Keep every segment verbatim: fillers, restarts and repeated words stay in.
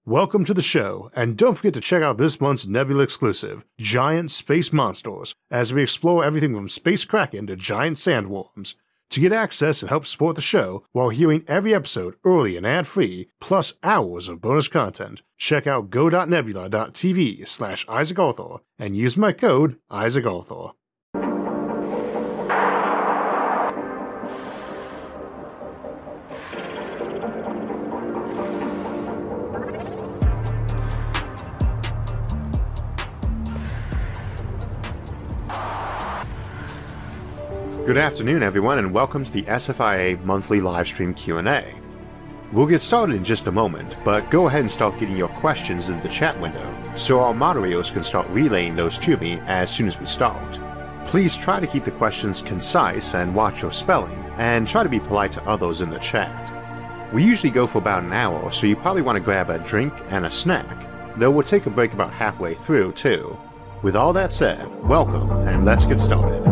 Welcome to the show, and don't forget to check out this month's Nebula exclusive, Giant Space Monsters, as we explore everything from space kraken to giant sandworms. To get access and help support the show while hearing every episode early and ad-free, plus hours of bonus content, check out go.nebula.tv slash Isaac Arthur and use my code Isaac Arthur. Good afternoon, everyone, and welcome to the S F I A monthly livestream Q and A. We'll get started in just a moment, but go ahead and start getting your questions in the chat window, so our moderators can start relaying those to me as soon as we start. Please try to keep the questions concise and watch your spelling, and try to be polite to others in the chat. We usually go for about an hour, so you probably want to grab a drink and a snack, though we'll take a break about halfway through, too. With all that said, welcome, and let's get started.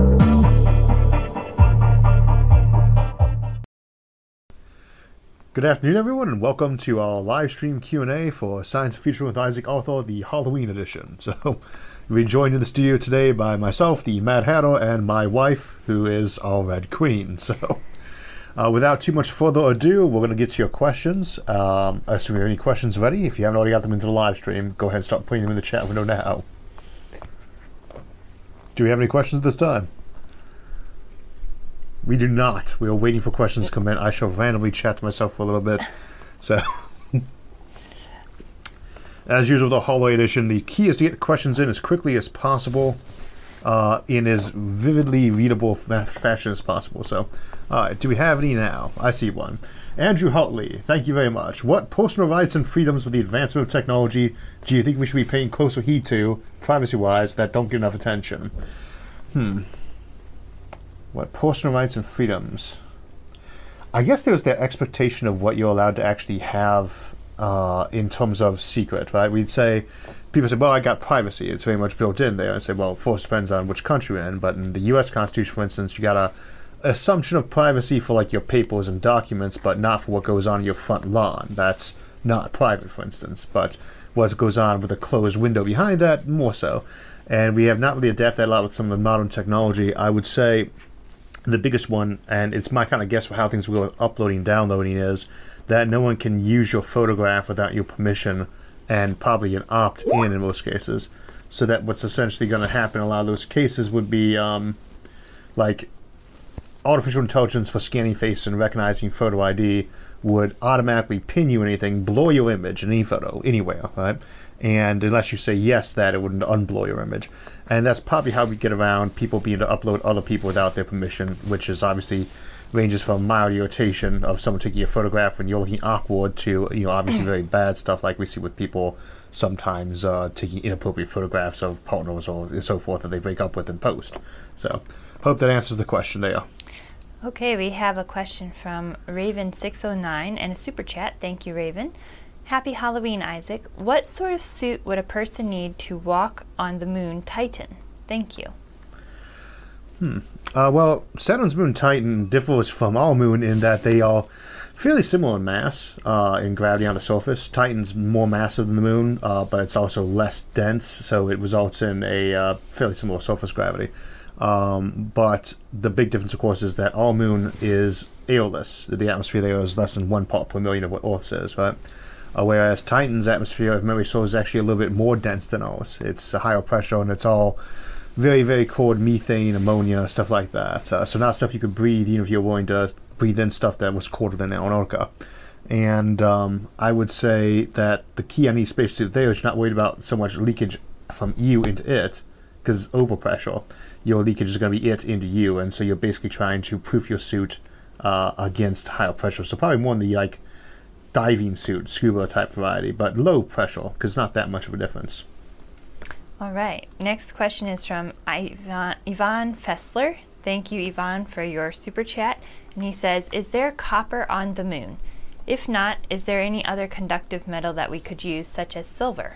Good afternoon, everyone, and welcome to our live stream Q and A for Science Fiction with Isaac Arthur, the Halloween edition. So, we're joined in the studio today by myself, the Mad Hatter, and my wife, who is our Red Queen. So, uh, without too much further ado, we're going to get to your questions. Um, I assume you have any questions ready. If you haven't already got them into the live stream, go ahead and start putting them in the chat window now. Do we have any questions this time? We do not. We are waiting for questions to come in. I shall randomly chat to myself for a little bit. So, as usual, the hallway edition, the key is to get questions in as quickly as possible, uh, in as vividly readable fashion as possible. So, all right, do we have any now? I see one. Andrew Hutley, thank you very much. What personal rights and freedoms with the advancement of technology do you think we should be paying closer heed to, privacy-wise, that don't get enough attention? Hmm. What personal rights and freedoms? I guess there's that expectation of what you're allowed to actually have uh, in terms of secret, right? We'd say, people say, well, I got privacy. It's very much built in there. I say, well, of course, it depends on which country you're in. But in the U S Constitution, for instance, you got a assumption of privacy for like your papers and documents, but not for what goes on in your front lawn. That's not private, for instance. But what goes on with a closed window behind that, more so. And we have not really adapted that a lot with some of the modern technology. I would say the biggest one, and it's my kind of guess for how things will go uploading and downloading, is that no one can use your photograph without your permission, and probably an opt-in in most cases. So that what's essentially going to happen in a lot of those cases would be um, like artificial intelligence for scanning face and recognizing photo I D would automatically pin you anything, blur your image in any photo, anywhere, right? And unless you say yes, that it wouldn't unblur your image. And that's probably how we get around people being able to upload other people without their permission, which is obviously ranges from mild irritation of someone taking a photograph when you're looking awkward to, you know, obviously very bad stuff like we see with people sometimes uh, taking inappropriate photographs of partners or so forth that they break up with in post. So, hope that answers the question there. Okay, we have a question from Raven six oh nine and a super chat. Thank you, Raven. Happy Halloween, Isaac. What sort of suit would a person need to walk on the moon Titan? Thank you. Hmm. Uh, well, Saturn's moon Titan differs from our moon in that they are fairly similar in mass, uh, in gravity on the surface. Titan's more massive than the moon, uh, but it's also less dense, so it results in a uh, fairly similar surface gravity. Um, but the big difference, of course, is that our moon is airless. The atmosphere there is less than one part per million of what Earth's is, right? Uh, whereas Titan's atmosphere, if memory serves, is actually a little bit more dense than ours. It's a higher pressure, and it's all very, very cold methane, ammonia, stuff like that. Uh, so not stuff you could breathe, even if you're willing to breathe in stuff that was colder than Antarctica. And um, I would say that the key on each spacesuit there is you're not worried about so much leakage from you into it, because it's overpressure. Your leakage is going to be it into you, and so you're basically trying to proof your suit uh, against higher pressure. So probably more in the, like, diving suit, scuba type variety, but low pressure, because not that much of a difference. All right. Next question is from Ivan, Ivan Fessler. Thank you, Ivan, for your super chat. And he says, is there copper on the moon? If not, is there any other conductive metal that we could use, such as silver?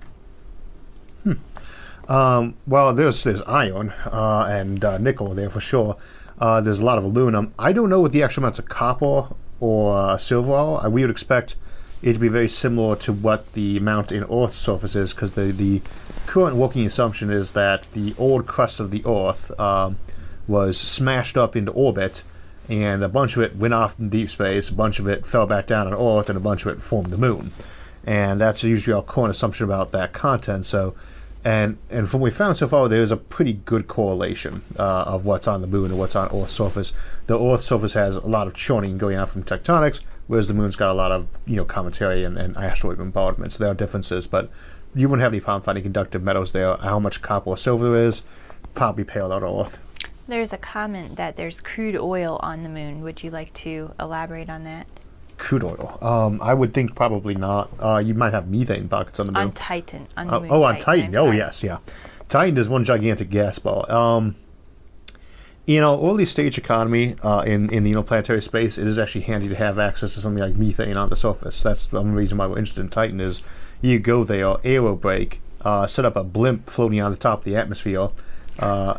Hmm. Um, well, there's there's iron uh, and uh, nickel there for sure. Uh, there's a lot of aluminum. I don't know what the actual amounts of copper or uh, silver are. We would expect it'd be very similar to what the amount in Earth's surface is, because the, the current working assumption is that the old crust of the Earth um, was smashed up into orbit, and a bunch of it went off in deep space, a bunch of it fell back down on Earth, and a bunch of it formed the moon. And that's usually our current assumption about that content. So, and and from what we found so far, there's a pretty good correlation uh, of what's on the moon and what's on Earth's surface. The Earth's surface has a lot of churning going on from tectonics, whereas the moon's got a lot of, you know, cometary and, and asteroid bombardment. So there are differences, but you wouldn't have any problem finding conductive metals there. How much copper or silver there is, probably parallel to Earth. There's a comment that there's crude oil on the moon. Would you like to elaborate on that? Crude oil. Um, I would think probably not. Uh, you might have methane pockets on the moon. On Titan. On the uh, moon oh, on Titan. Titan. Oh, yes, yeah. Titan is one gigantic gas ball. Um, in our early stage economy, uh, in, in the interplanetary space, it is actually handy to have access to something like methane on the surface. That's one reason why we're interested in Titan is you go there, aerobrake, uh, set up a blimp floating on the top of the atmosphere, uh,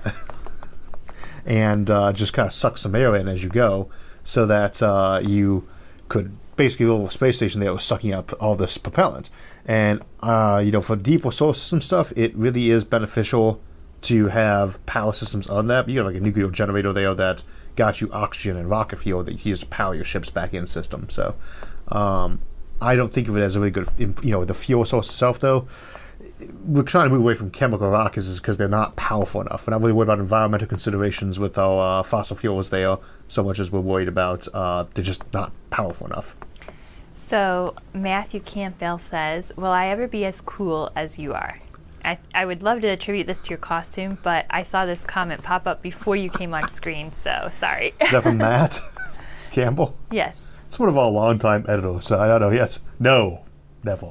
and uh, just kind of suck some air in as you go, so that uh, you could basically a little space station there was sucking up all this propellant. And uh, you know, for deeper solar system stuff, it really is beneficial to have power systems on that. You got like a nuclear generator there that got you oxygen and rocket fuel that you can use to power your ship's back in system. So um, I don't think of it as a really good, you know, the fuel source itself though. We're trying to move away from chemical rockets because they're not powerful enough. We're not really worried about environmental considerations with our uh, fossil fuels there so much as we're worried about uh, they're just not powerful enough. So Matthew Campbell says, will I ever be as cool as you are? I, I would love to attribute this to your costume, but I saw this comment pop up before you came on screen, so sorry. Is that from Matt Campbell? Yes. It's one of our longtime editors, so I don't know. Yes. No. Never.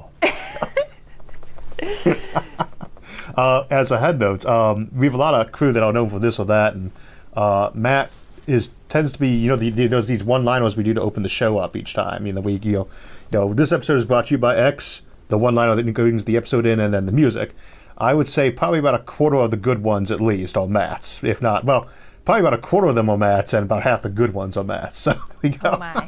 uh, as a head note, um, we have a lot of crew that are known for this or that, and uh, Matt is tends to be, you know, the, the, those these one-liners we do to open the show up each time. You know, we, you know, you know, this episode is brought to you by X, the one-liner that brings the episode in, and then the music. I would say probably about a quarter of the good ones at least are Matt's, if not, well, probably about a quarter of them are Matt's, and about half the good ones are Matt's. So we go. Oh my.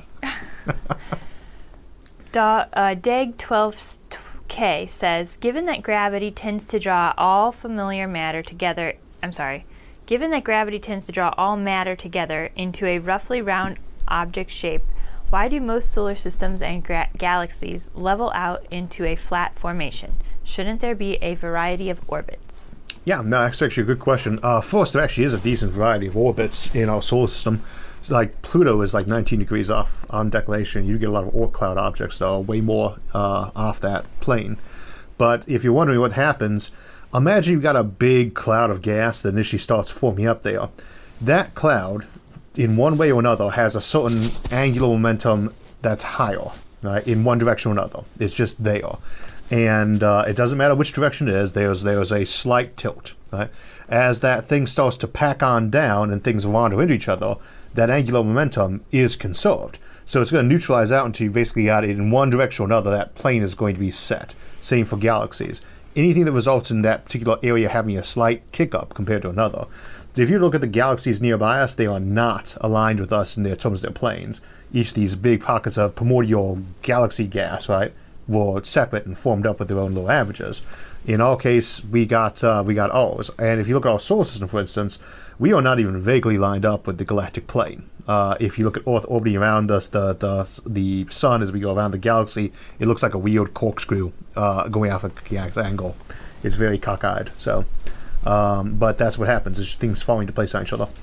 da, uh, Dag twelve K says, given that gravity tends to draw all familiar matter together, I'm sorry, given that gravity tends to draw all matter together into a roughly round object shape, why do most solar systems and gra- galaxies level out into a flat formation? Shouldn't there be a variety of orbits? Yeah, no, that's actually a good question. Uh, first, there actually is a decent variety of orbits in our solar system. So, like Pluto is like nineteen degrees off on declination. You get a lot of Oort cloud objects that are way more uh, off that plane. But if you're wondering what happens, imagine you've got a big cloud of gas that initially starts forming up there. That cloud, in one way or another, has a certain angular momentum that's higher, right, in one direction or another. It's just there. And uh, it doesn't matter which direction it is, there's, there's a slight tilt. Right? As that thing starts to pack on down and things wander into each other, that angular momentum is conserved. So it's going to neutralize out until you basically got it in one direction or another, that plane is going to be set. Same for galaxies. Anything that results in that particular area having a slight kick up compared to another. So if you look at the galaxies nearby us, they are not aligned with us in their terms of their planes. Each of these big pockets of primordial galaxy gas, right, were separate and formed up with their own little averages. In our case, we got uh, we got ours. And if you look at our solar system, for instance, we are not even vaguely lined up with the galactic plane. Uh, if you look at Earth orbiting around us, the, the the sun as we go around the galaxy, it looks like a weird corkscrew uh, going off a exact angle. It's very cockeyed. So, um, but that's what happens, is things falling into place on each other.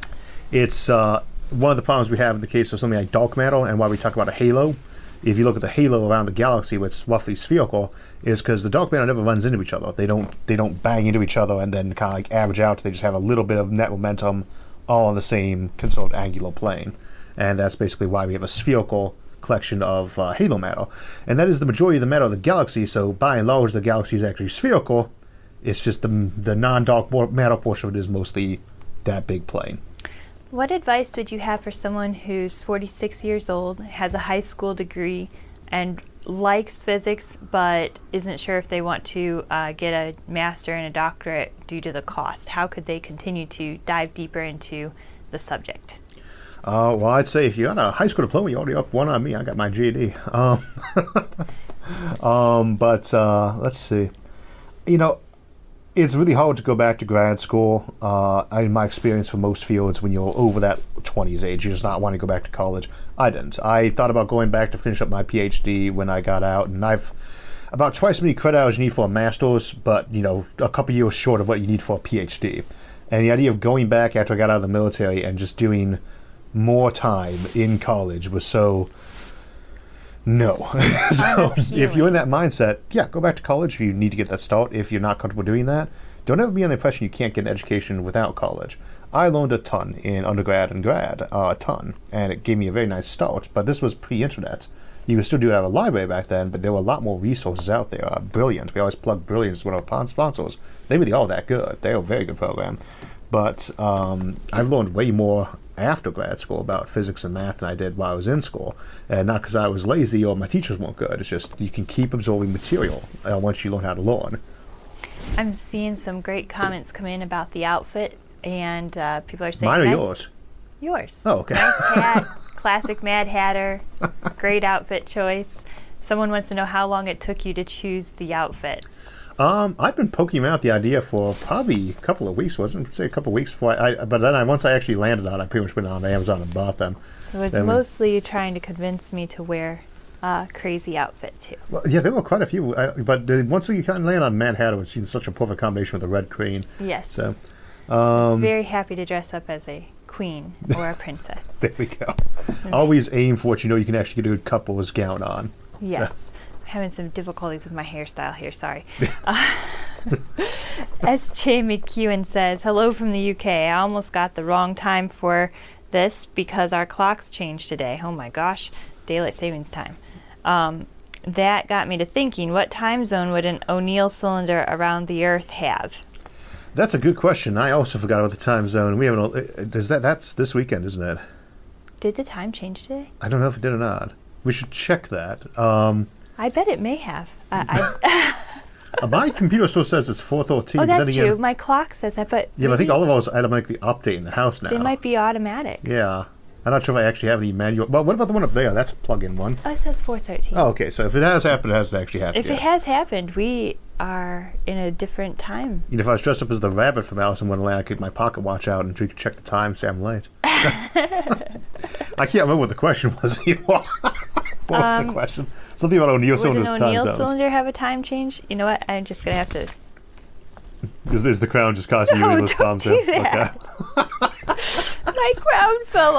It's uh, one of the problems we have in the case of something like dark matter, and why we talk about a halo. If you look at the halo around the galaxy, which is roughly spherical, is because the dark matter never runs into each other. They don't they don't bang into each other and then kind of like average out. They just have a little bit of net momentum all on the same conserved angular plane. And that's basically why we have a spherical collection of uh, halo matter. And that is the majority of the matter of the galaxy, so by and large the galaxy is actually spherical. It's just the, the non-dark matter portion of it is mostly that big plane. What advice would you have for someone who's forty-six years old, has a high school degree, and likes physics but isn't sure if they want to uh, get a master and a doctorate due to the cost? How could they continue to dive deeper into the subject? Uh, well, I'd say if you got a high school diploma, you're already up one on me. I got my G E D. Um, um, but uh, let's see. You know, it's really hard to go back to grad school. Uh, in my experience, for most fields, when you're over that twenties age, you're just not wanting to go back to college. I didn't. I thought about going back to finish up my P H D when I got out, and I've about twice as many credit hours you need for a master's, but you know, a couple years short of what you need for a P H D. And the idea of going back after I got out of the military and just doing more time in college was so no. So if you're in that mindset, yeah, go back to college if you need to get that start. If you're not comfortable doing that, don't ever be under the impression you can't get an education without college. I learned a ton in undergrad and grad, uh, a ton, and it gave me a very nice start. But this was pre-internet. You could still do it out of a library back then, but there were a lot more resources out there. Uh, Brilliant. We always plug Brilliant as one of our sponsors. They really are that good. They're a very good program. But um, I've learned way more after grad school about physics and math than I did while I was in school. And not because I was lazy or my teachers weren't good. It's just you can keep absorbing material uh, once you learn how to learn. I'm seeing some great comments come in about the outfit, and uh, people are saying... Mine or nice, yours? Yours. Oh, okay. Nice hat, classic Mad Hatter, great outfit choice. Someone wants to know how long it took you to choose the outfit. Um, I've been poking out the idea for probably a couple of weeks, wasn't it? Say a couple of weeks before I, I but then I, once I actually landed on it, I pretty much went on Amazon and bought them. It was then mostly we, trying to convince me to wear a crazy outfit too. Well, yeah, there were quite a few, I, but the, once we kind of landed on Mad Hatter, it seemed such a perfect combination with the red queen. Yes. So, um, I was very happy to dress up as a queen or a princess. There we go. Always aim for what you know you can actually get a couple's gown on. Yes. So. Having some difficulties with my hairstyle here, sorry. uh, S J McEwen says, hello from the U K. I almost got the wrong time for this because our clocks changed today. Oh my gosh, daylight savings time. Um, that got me to thinking, what time zone would an O'Neill cylinder around the Earth have? That's a good question. I also forgot about the time zone. We haven't. Does that? That's this weekend, isn't it? Did the time change today? I don't know if it did or not. We should check that. Um, I bet it may have. Uh, I uh, my computer still says it's four thirteen. Oh, that's true. Again, my clock says that, but yeah, but I think all of us automatically update in the house now. They might be automatic. Yeah, I'm not sure if I actually have any manual. Well, what about the one up there? That's a plug-in one. Oh, it says four thirteen. Oh, okay. So if it has happened, it has actually happened. If yeah. it has happened, we are in a different time. You know, if I was dressed up as the rabbit from Alice in Wonderland, I could get my pocket watch out and check the time, say I'm late. I can't remember what the question was anymore. What was um, the question? Something about O'Neill cylinders. Would an O'Neill cylinder have a time change? You know what? I'm just gonna have to. Is, is the crown just causing no, you to don't do that. Okay. My crown fell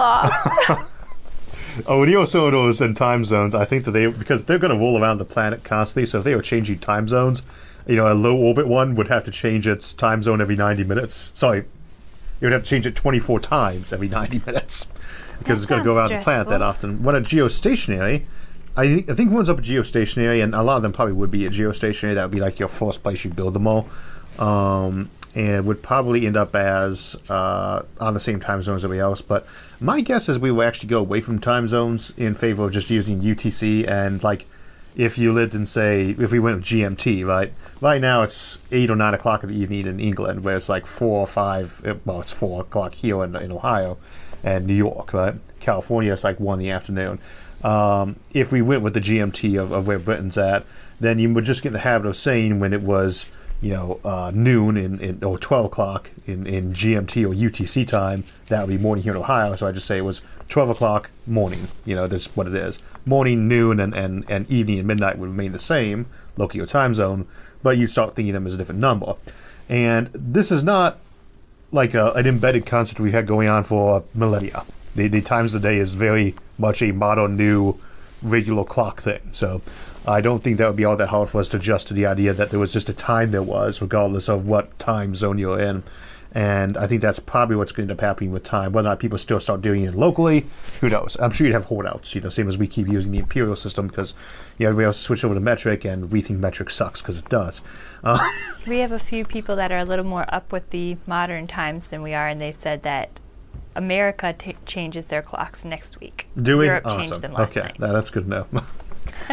off. O'Neill cylinders and time zones. I think that they because they're going to roll around the planet constantly. So if they were changing time zones, you know, a low orbit one would have to change its time zone every ninety minutes. Sorry, it would have to change it twenty-four times every ninety minutes because it's going to go around stressful. the planet that often. When a geostationary. I think I think one's up at geostationary, and a lot of them probably would be at geostationary. That would be like your first place you build them all, um, and would probably end up as uh, on the same time zone as everybody else. But my guess is we will actually go away from time zones in favor of just using U T C. And like, if you lived in, say, if we went with G M T, right? Right now it's eight or nine o'clock in the evening in England, where it's like four or five. Well, it's four o'clock here in, in Ohio and New York, right? California, it's like one in the afternoon. Um, if we went with the G M T of, of where Britain's at, then you would just get in the habit of saying when it was, you know, uh, noon in, in or twelve o'clock in, in G M T or U T C time. That would be morning here in Ohio. So I just say it was twelve o'clock morning. You know, that's what it is. Morning, noon, and, and, and evening and midnight would remain the same, local time zone, but you start thinking of them as a different number. And this is not like a, an embedded concept we've had going on for millennia. The, the times of the day is very much a modern, new, regular clock thing. So I don't think that would be all that hard for us to adjust to the idea that there was just a time there was, regardless of what time zone you're in. And I think that's probably what's going to end up happening with time. Whether or not people still start doing it locally, who knows? I'm sure you'd have holdouts, you know, same as we keep using the imperial system because you know, everybody else switched over to metric, and we think metric sucks because it does. Uh, we have a few people that are a little more up with the modern times than we are, and they said that America t- changes their clocks next week. Do we? Europe awesome. changed them last okay. night. Okay, that's good to know.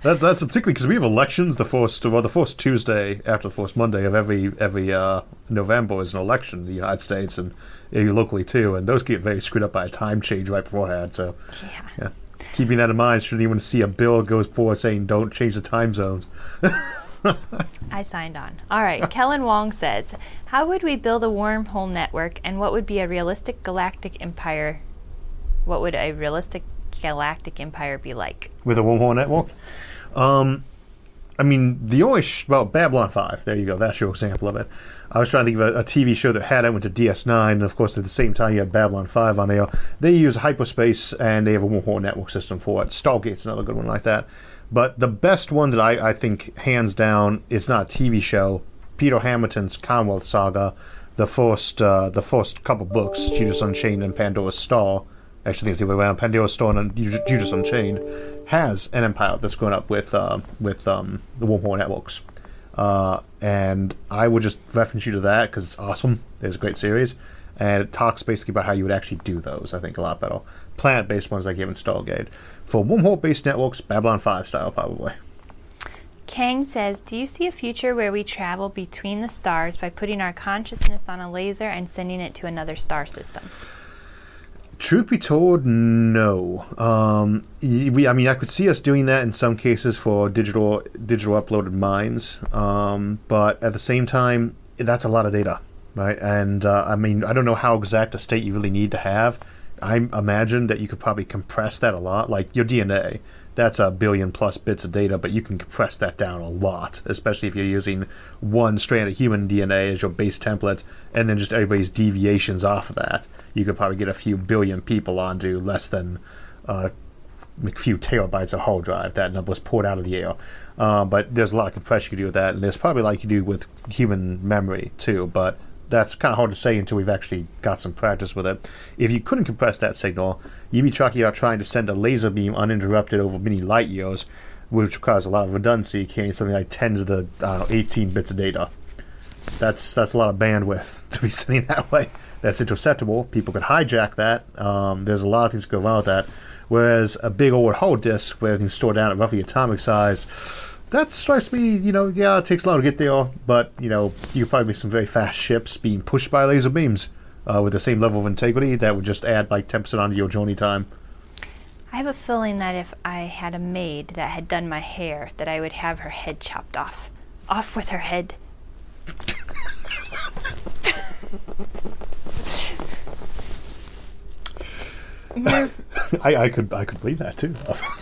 That, that's particularly because we have elections. The first, well, the first Tuesday after the first Monday of every every uh, November is an election in the United States and uh, locally too, and those get very screwed up by a time change right beforehand. So, Yeah. yeah, keeping that in mind, should anyone see a bill goes forward saying don't change the time zones. I signed on. All right. Kellen Wong says, how would we build a wormhole network, and what would be a realistic galactic empire? What would a realistic galactic empire be like? With a wormhole network? Um, I mean, the only... Sh- well, Babylon five. There you go. That's your example of it. I was trying to think of a, a T V show that had it, went to D S nine, and of course at the same time you had Babylon five on there. They use hyperspace, and they have a wormhole network system for it. Stargate's another good one like that. But the best one that I, I think, hands down, it's not a T V show, Peter Hamilton's Commonwealth Saga, the first uh, the first couple books, Judas Unchained and Pandora's Star, actually I think it's the other way around, Pandora's Star and Judas Unchained, has an empire that's grown up with, uh, with um, the wormhole networks. Uh, and I would just reference you to that because it's awesome. It's a great series. And it talks basically about how you would actually do those, I think, a lot better. Planet-based ones like even Stargate. For wormhole-based networks, Babylon five style, probably. Kang says, do you see a future where we travel between the stars by putting our consciousness on a laser and sending it to another star system? Truth be told, no. Um, y- we, I mean, I could see us doing that in some cases for digital digital uploaded minds, um, but at the same time, that's a lot of data, right? And uh, I mean, I don't know how exact a state you really need to have. I imagine that you could probably compress that a lot. Like your D N A, that's a billion plus bits of data, but you can compress that down a lot, especially if you're using one strand of human D N A as your base template, and then just everybody's deviations off of that. You could probably get a few billion people onto less than uh, a few terabytes of hard drive. That number was poured out of the air. Uh, but there's a lot of compression you can do with that, and there's probably like you do with human memory too, but that's kind of hard to say until we've actually got some practice with it. If you couldn't compress that signal, you'd be talking about trying to send a laser beam uninterrupted over many light years, which requires a lot of redundancy, carrying something like ten to the I don't know, eighteen bits of data. That's that's a lot of bandwidth to be sending that way. That's interceptable. People could hijack that. Um, there's a lot of things that go wrong with that. Whereas a big old hard disk where everything's stored down at roughly atomic size, that strikes me, you know, yeah, it takes long to get there, but, you know, you could probably make some very fast ships being pushed by laser beams uh, with the same level of integrity that would just add like ten percent onto your journey time. I have a feeling that if I had a maid that had done my hair, that I would have her head chopped off. Off with her head. Merv, I, I could I could believe that too.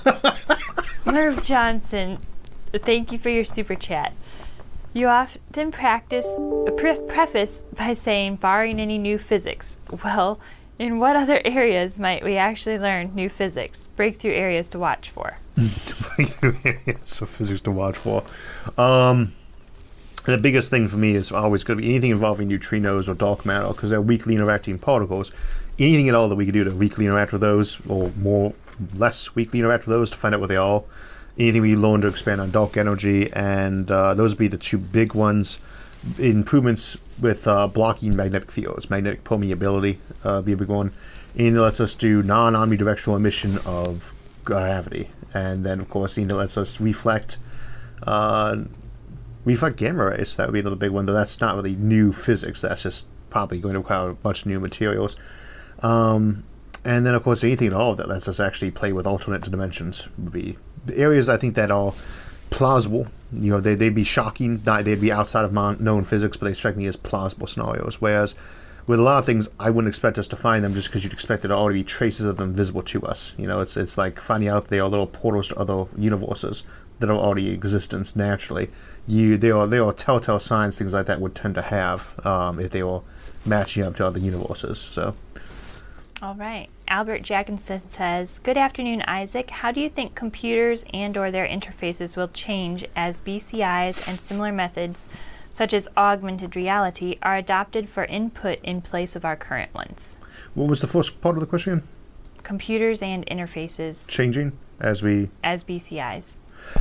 Merv Johnson, thank you for your super chat. You often practice pre- preface by saying, barring any new physics. Well, in what other areas might we actually learn new physics? Breakthrough areas to watch for. Breakthrough areas of physics to watch for. Um, the biggest thing for me is always going to be anything involving neutrinos or dark matter, because they're weakly interacting particles. Anything at all that we can do to weakly interact with those, or more, less weakly interact with those to find out what they are. Anything we learn to expand on dark energy, and uh, those would be the two big ones. Improvements with uh, blocking magnetic fields, magnetic permeability uh, be a big one. Anything that lets us do non-omnidirectional emission of gravity, and then of course anything that lets us reflect, uh, reflect gamma rays. That would be another big one. Though that's not really new physics. That's just probably going to require much new materials. Um, and then, of course, anything at all that lets us actually play with alternate dimensions would be the areas I think that are plausible. You know, they, they'd be shocking. They'd be outside of mon- known physics, but they strike me as plausible scenarios. Whereas with a lot of things, I wouldn't expect us to find them just because you'd expect there to already be traces of them visible to us. You know, it's it's like finding out they are little portals to other universes that are already in existence naturally. You, they are, they are telltale signs things like that would tend to have um, if they were matching up to other universes. So. All right. Albert Jackinson says, good afternoon, Isaac. How do you think computers and or their interfaces will change as B C Is and similar methods, such as augmented reality, are adopted for input in place of our current ones? What was the first part of the question? Computers and interfaces. Changing as we... As B C Is.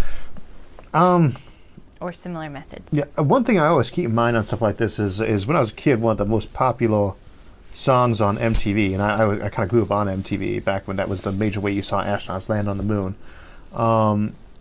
Um... Or similar methods. Yeah, one thing I always keep in mind on stuff like this is is when I was a kid, one of the most popular songs on M T V, and I, I, I kind of grew up on M T V back when that was the major way you saw astronauts land on the moon. Um,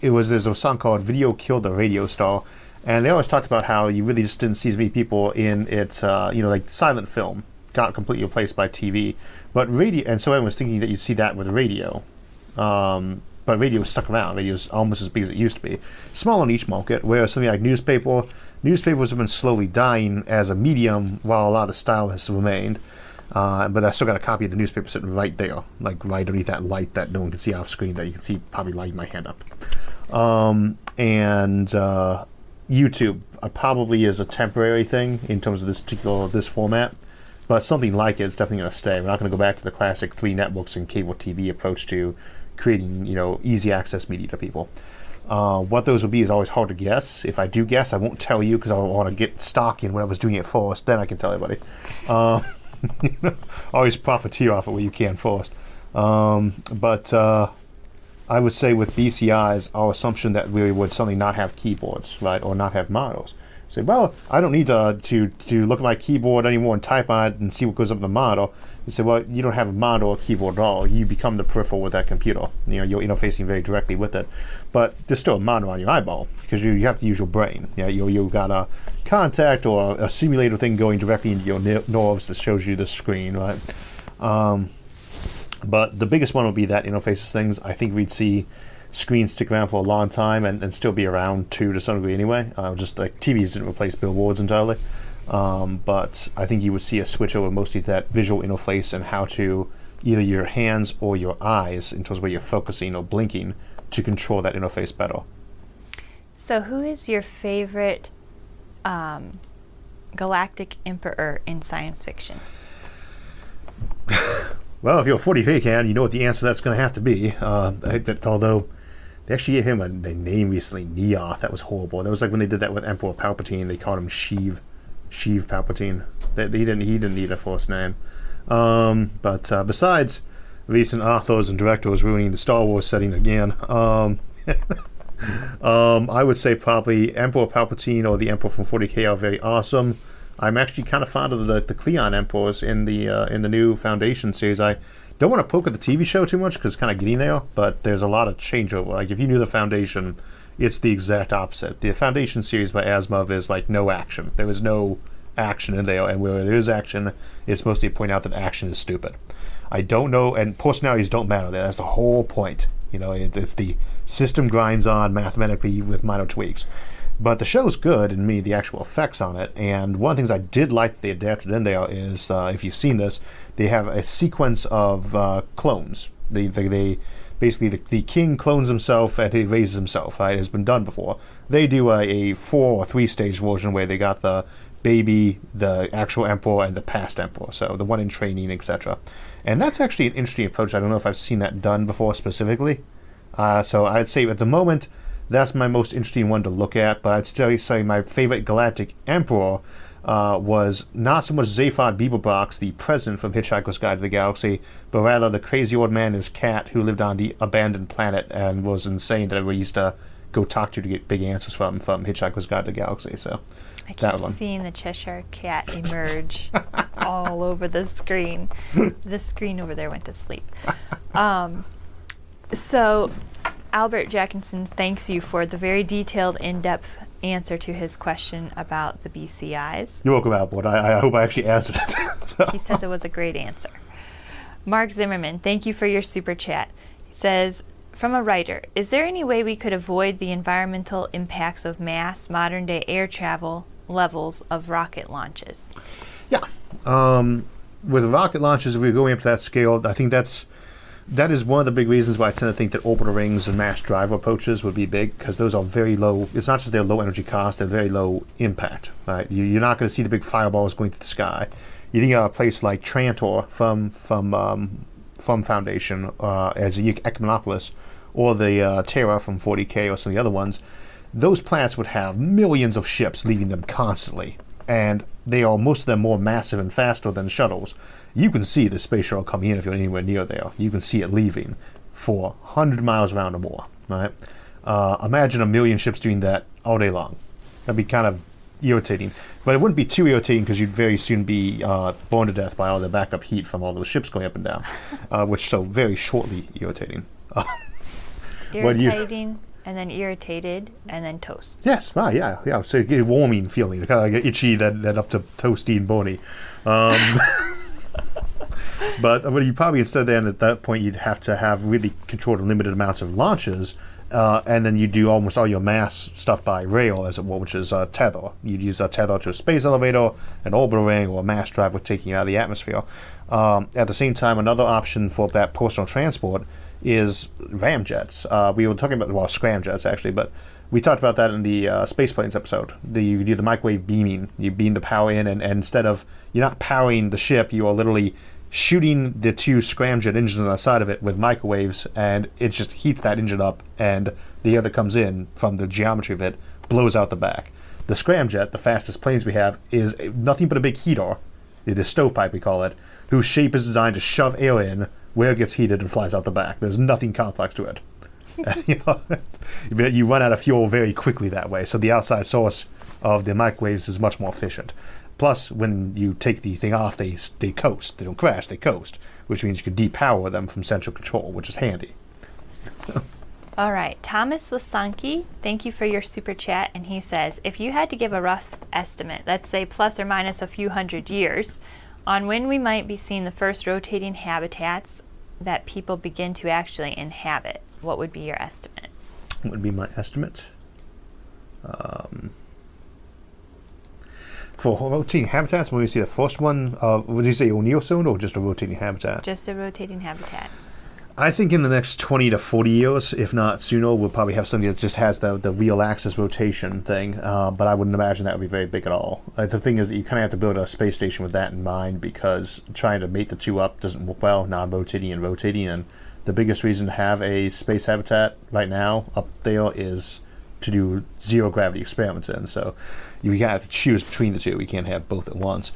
it was there's a song called "Video Killed the Radio Star," and they always talked about how you really just didn't see as many people in it. Uh, you know, like silent film got completely replaced by T V, but radio. And so everyone was thinking that you'd see that with radio. Um, But radio stuck around. Radio is almost as big as it used to be. Small niche market, whereas something like newspaper, newspapers have been slowly dying as a medium while a lot of style has remained. Uh, but I still got a copy of the newspaper sitting right there, like right underneath that light that no one can see off screen that you can see probably lighting my hand up. Um, and uh, YouTube uh, probably is a temporary thing in terms of this particular this format. But something like it is definitely going to stay. We're not going to go back to the classic three networks and cable T V approach to creating, you know, easy access media to people. Uh, what those will be is always hard to guess. If I do guess, I won't tell you because I want to get stock in when I was doing it first. Then I can tell everybody. Uh, you know, always profiteer off it where you can first. Um, but uh, I would say with B C Is, our assumption that we would suddenly not have keyboards, right, or not have models. Say, well, I don't need to, to to look at my keyboard anymore and type on it and see what goes up in the model. You say, well, you don't have a model or keyboard at all. You become the peripheral with that computer. You know, you're interfacing very directly with it. But there's still a monitor on your eyeball because you, you have to use your brain. You know, you, you've got a contact or a, a simulator thing going directly into your ner- nerves that shows you the screen, right? Um, but the biggest one would be that interfaces things. I think we'd see screens stick around for a long time and, and still be around too to some degree anyway. Uh, just like T Vs didn't replace billboards entirely. Um, but I think you would see a switch over mostly to that visual interface and how to either your hands or your eyes in terms of where you're focusing or blinking to control that interface better. So who is your favorite um, galactic emperor in science fiction? Well, if you're a forty K fan, you know what the answer that's going to have to be. Uh, I think that although they actually gave him a, a name recently, Neoth, that was horrible. That was like when they did that with Emperor Palpatine, they called him Sheev. Sheev Palpatine. That he didn't. He didn't need a first name. Um, but uh, besides recent authors and directors ruining the Star Wars setting again, um, um, I would say probably Emperor Palpatine or the Emperor from forty K are very awesome. I'm actually kind of fond of the the Cleon Emperors in the uh, in the new Foundation series. I don't want to poke at the T V show too much because it's kind of getting there, but there's a lot of changeover. Like if you knew the Foundation, it's the exact opposite. The Foundation series by Asimov is like no action. There is no action in there, and where there is action, it's mostly to point out that action is stupid. I don't know, and personalities don't matter. That's the whole point. You know, it, it's the system grinds on mathematically with minor tweaks. But the show's good, and me, the actual effects on it. And one of the things I did like they adapted in there is, uh, if you've seen this, they have a sequence of uh, clones. They, they, they basically the, the king clones himself and he raises himself. Right? It has been done before. They do a, a four or three stage version where they got the baby, the actual emperor, and the past emperor. So the one in training, et cetera. And that's actually an interesting approach. I don't know if I've seen that done before specifically. Uh, so I'd say at the moment, that's my most interesting one to look at. But I'd still say my favorite galactic emperor uh, was not so much Zaphod Beeblebrox, the president from Hitchhiker's Guide to the Galaxy, but rather the crazy old man, his cat, who lived on the abandoned planet and was insane that everybody used to go talk to to get big answers from from Hitchhiker's Guide to the Galaxy. So I keep that one. seeing the Cheshire Cat emerge all over the screen. The screen over there went to sleep. Um, so Albert Jackinson thanks you for the very detailed, in-depth answer to his question about the B C Is. You're welcome, Albert. I, I hope I actually answered it. So. He says it was a great answer. Mark Zimmerman, thank you for your super chat. He says, from a writer, is there any way we could avoid the environmental impacts of mass modern-day air travel levels of rocket launches? Yeah. Um, with rocket launches, if we're going up to that scale, I think that's that is one of the big reasons why I tend to think that orbital rings and mass driver approaches would be big, because those are very low. It's not just their low energy cost; they're very low impact. Right? You, you're not going to see the big fireballs going through the sky. You think of a place like Trantor from from um, from Foundation uh, as a Ekmanopolis, or the uh, Terra from forty K, or some of the other ones. Those planets would have millions of ships leaving them constantly, and they are most of them more massive and faster than shuttles. You can see the space shuttle coming in if you're anywhere near there. You can see it leaving for one hundred miles around or more. Right? Uh, imagine a million ships doing that all day long. That'd be kind of irritating. But it wouldn't be too irritating because you'd very soon be uh, burned to death by all the backup heat from all those ships going up and down, uh, which so very shortly irritating. Uh, Irritating? and then irritated, and then toast. Yes, wow, yeah, yeah. So you get a warming feeling, kind of like itchy, then, then up to toasty and bony. Um, but, but you probably instead then at that point you'd have to have really controlled limited amounts of launches, uh, and then you do almost all your mass stuff by rail, as it were, which is uh, tether. You'd use a tether to a space elevator, an orbital ring, or a mass drive with taking you out of the atmosphere. Um, at the same time, another option for that personal transport is ramjets. Uh, we were talking about, well, scramjets actually, but we talked about that in the uh, space planes episode. The, you do the microwave beaming. You beam the power in, and, and instead of, you're not powering the ship, you are literally shooting the two scramjet engines on the side of it with microwaves, and it just heats that engine up, and the air that comes in from the geometry of it blows out the back. The scramjet, the fastest planes we have, is nothing but a big heater, the stovepipe we call it, whose shape is designed to shove air in where it gets heated and flies out the back. There's nothing complex to it. you know, you run out of fuel very quickly that way, so the outside source of the microwaves is much more efficient. Plus, when you take the thing off, they they coast. They don't crash, they coast, which means you can depower them from central control, which is handy. All right, Thomas Lasanki, thank you for your super chat, and he says, if you had to give a rough estimate, let's say plus or minus a few hundred years, on when we might be seeing the first rotating habitats that people begin to actually inhabit, what would be your estimate? What would be my estimate? Um, for rotating habitats, when we see the first one, uh, would you say O'Neill zone or just a rotating habitat? Just a rotating habitat. I think in the next twenty to forty years, if not sooner, we'll probably have something that just has the the real axis rotation thing, uh, but I wouldn't imagine that would be very big at all. Uh, the thing is that you kind of have to build a space station with that in mind, because trying to mate the two up doesn't work well, non-rotating and rotating, and the biggest reason to have a space habitat right now up there is to do zero gravity experiments in, so you have to choose between the two. We can't have both at once.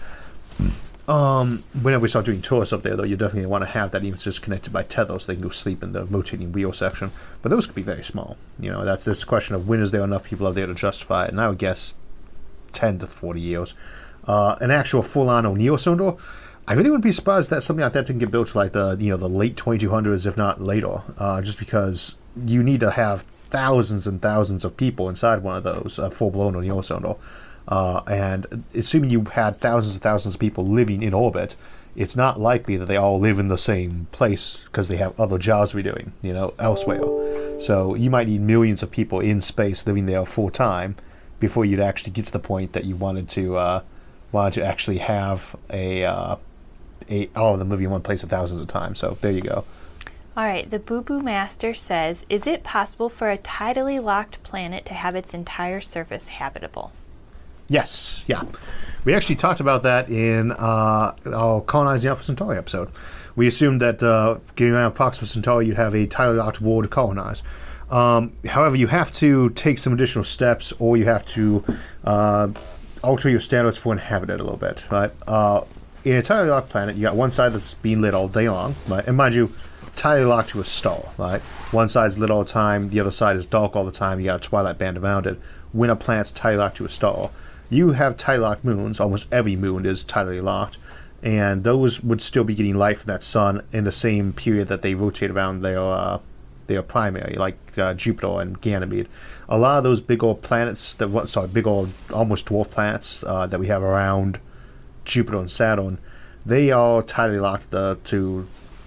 Um, whenever we start doing tours up there, though, you definitely want to have that even just connected by tether so they can go sleep in the rotating wheel section. But those could be very small. You know, that's this question of when is there enough people out there to justify it, and I would guess ten to forty years. Uh, an actual full-on O'Neill cylinder, I really wouldn't be surprised that something like that didn't get built to like the you know the late twenty-two hundreds, if not later. Uh, just because you need to have thousands and thousands of people inside one of those, a full-blown O'Neill cylinder. Uh, and assuming you had thousands and thousands of people living in orbit, it's not likely that they all live in the same place because they have other jobs to be doing, you know, elsewhere. So you might need millions of people in space living there full time before you'd actually get to the point that you wanted to uh, wanted to actually have a, uh, a all of them living in one place at thousands of times. So there you go. All right, the Boo Boo Master says, is it possible for a tidally locked planet to have its entire surface habitable? Yes, yeah. We actually talked about that in uh, our Colonizing Alpha Centauri episode. We assumed that uh, getting around Proxima Centauri, you'd have a tidally locked world to colonize. Um, however, you have to take some additional steps, or you have to uh, alter your standards for inhabited a little bit, right? Uh, in a tidally locked planet, you got one side that's being lit all day long, right? And mind you, tidally locked to a star, right? One side's lit all the time, the other side is dark all the time, you got a twilight band around it. When a planet's tidally locked to a star, you have tidally locked moons. Almost every moon is tidally locked, and those would still be getting light from that sun in the same period that they rotate around their uh, their primary, like uh, Jupiter and Ganymede. A lot of those big old planets that what sorry, big old almost dwarf planets uh, that we have around Jupiter and Saturn, they are tidally locked uh, to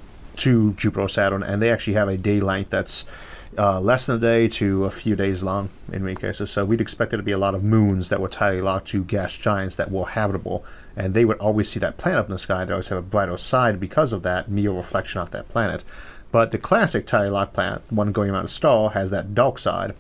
to Jupiter or Saturn, and they actually have a day length that's Uh, less than a day to a few days long in many cases. So we'd expect there to be a lot of moons that were tidally locked to gas giants that were habitable, and they would always see that planet up in the sky. They always have a brighter side because of that mirror reflection off that planet. But the classic tidally locked planet, one going around a star, has that dark side,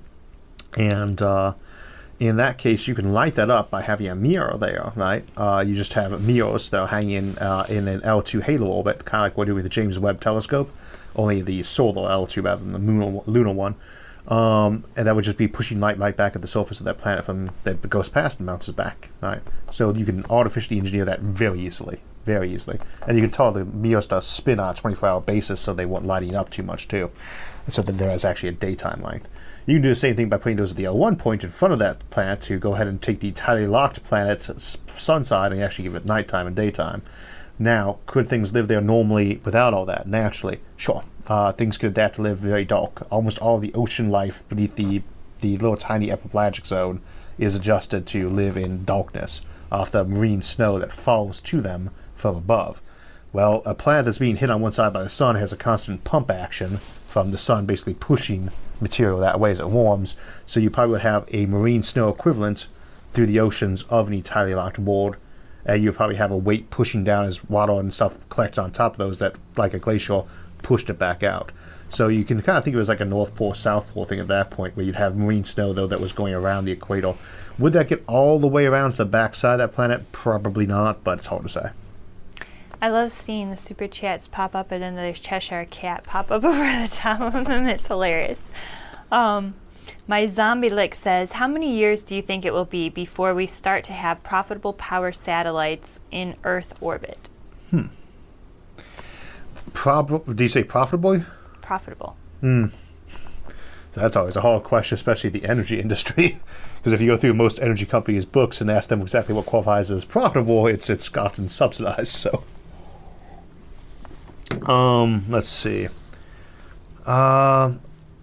and uh, in that case you can light that up by having a mirror there, right? Uh, you just have mirrors that are hanging uh, in an L two halo orbit, kind of like what we do with the James Webb Telescope, only the solar L two rather than the lunar, lunar one. Um, and that would just be pushing light right back at the surface of that planet from that goes past and bounces back. Right? So you can artificially engineer that very easily. Very easily. And you can tell the mirrors to spin on a twenty-four hour basis so they won't lighting up too much too. So that there is actually a daytime length. You can do the same thing by putting those at the L one point in front of that planet to go ahead and take the tidally locked planet's sun side and actually give it nighttime and daytime. Now, could things live there normally without all that? Naturally, sure. Uh, things could adapt to live very dark. Almost all the ocean life beneath the, the little tiny epipelagic zone is adjusted to live in darkness off the marine snow that falls to them from above. Well, a planet that's being hit on one side by the sun has a constant pump action from the sun basically pushing material that way as it warms, so you probably would have a marine snow equivalent through the oceans of an entirely locked world, and you probably have a weight pushing down as water and stuff collects on top of those that, like a glacier, pushed it back out. So you can kind of think of it as like a North Pole, South Pole thing at that point, where you'd have marine snow, though, that was going around the equator. Would that get all the way around to the backside of that planet? Probably not, but it's hard to say. I love seeing the super chats pop up and then there's Cheshire Cat pop up over the top of them. It's hilarious. Um, my zombie lick says, how many years do you think it will be before we start to have profitable power satellites in Earth orbit? Hmm. Prob- do you say profitably? Profitable. Hmm. That's always a hard question, especially the energy industry. Because if you go through most energy companies' books and ask them exactly what qualifies as profitable, it's it's often subsidized. So, um, let's see. Uh,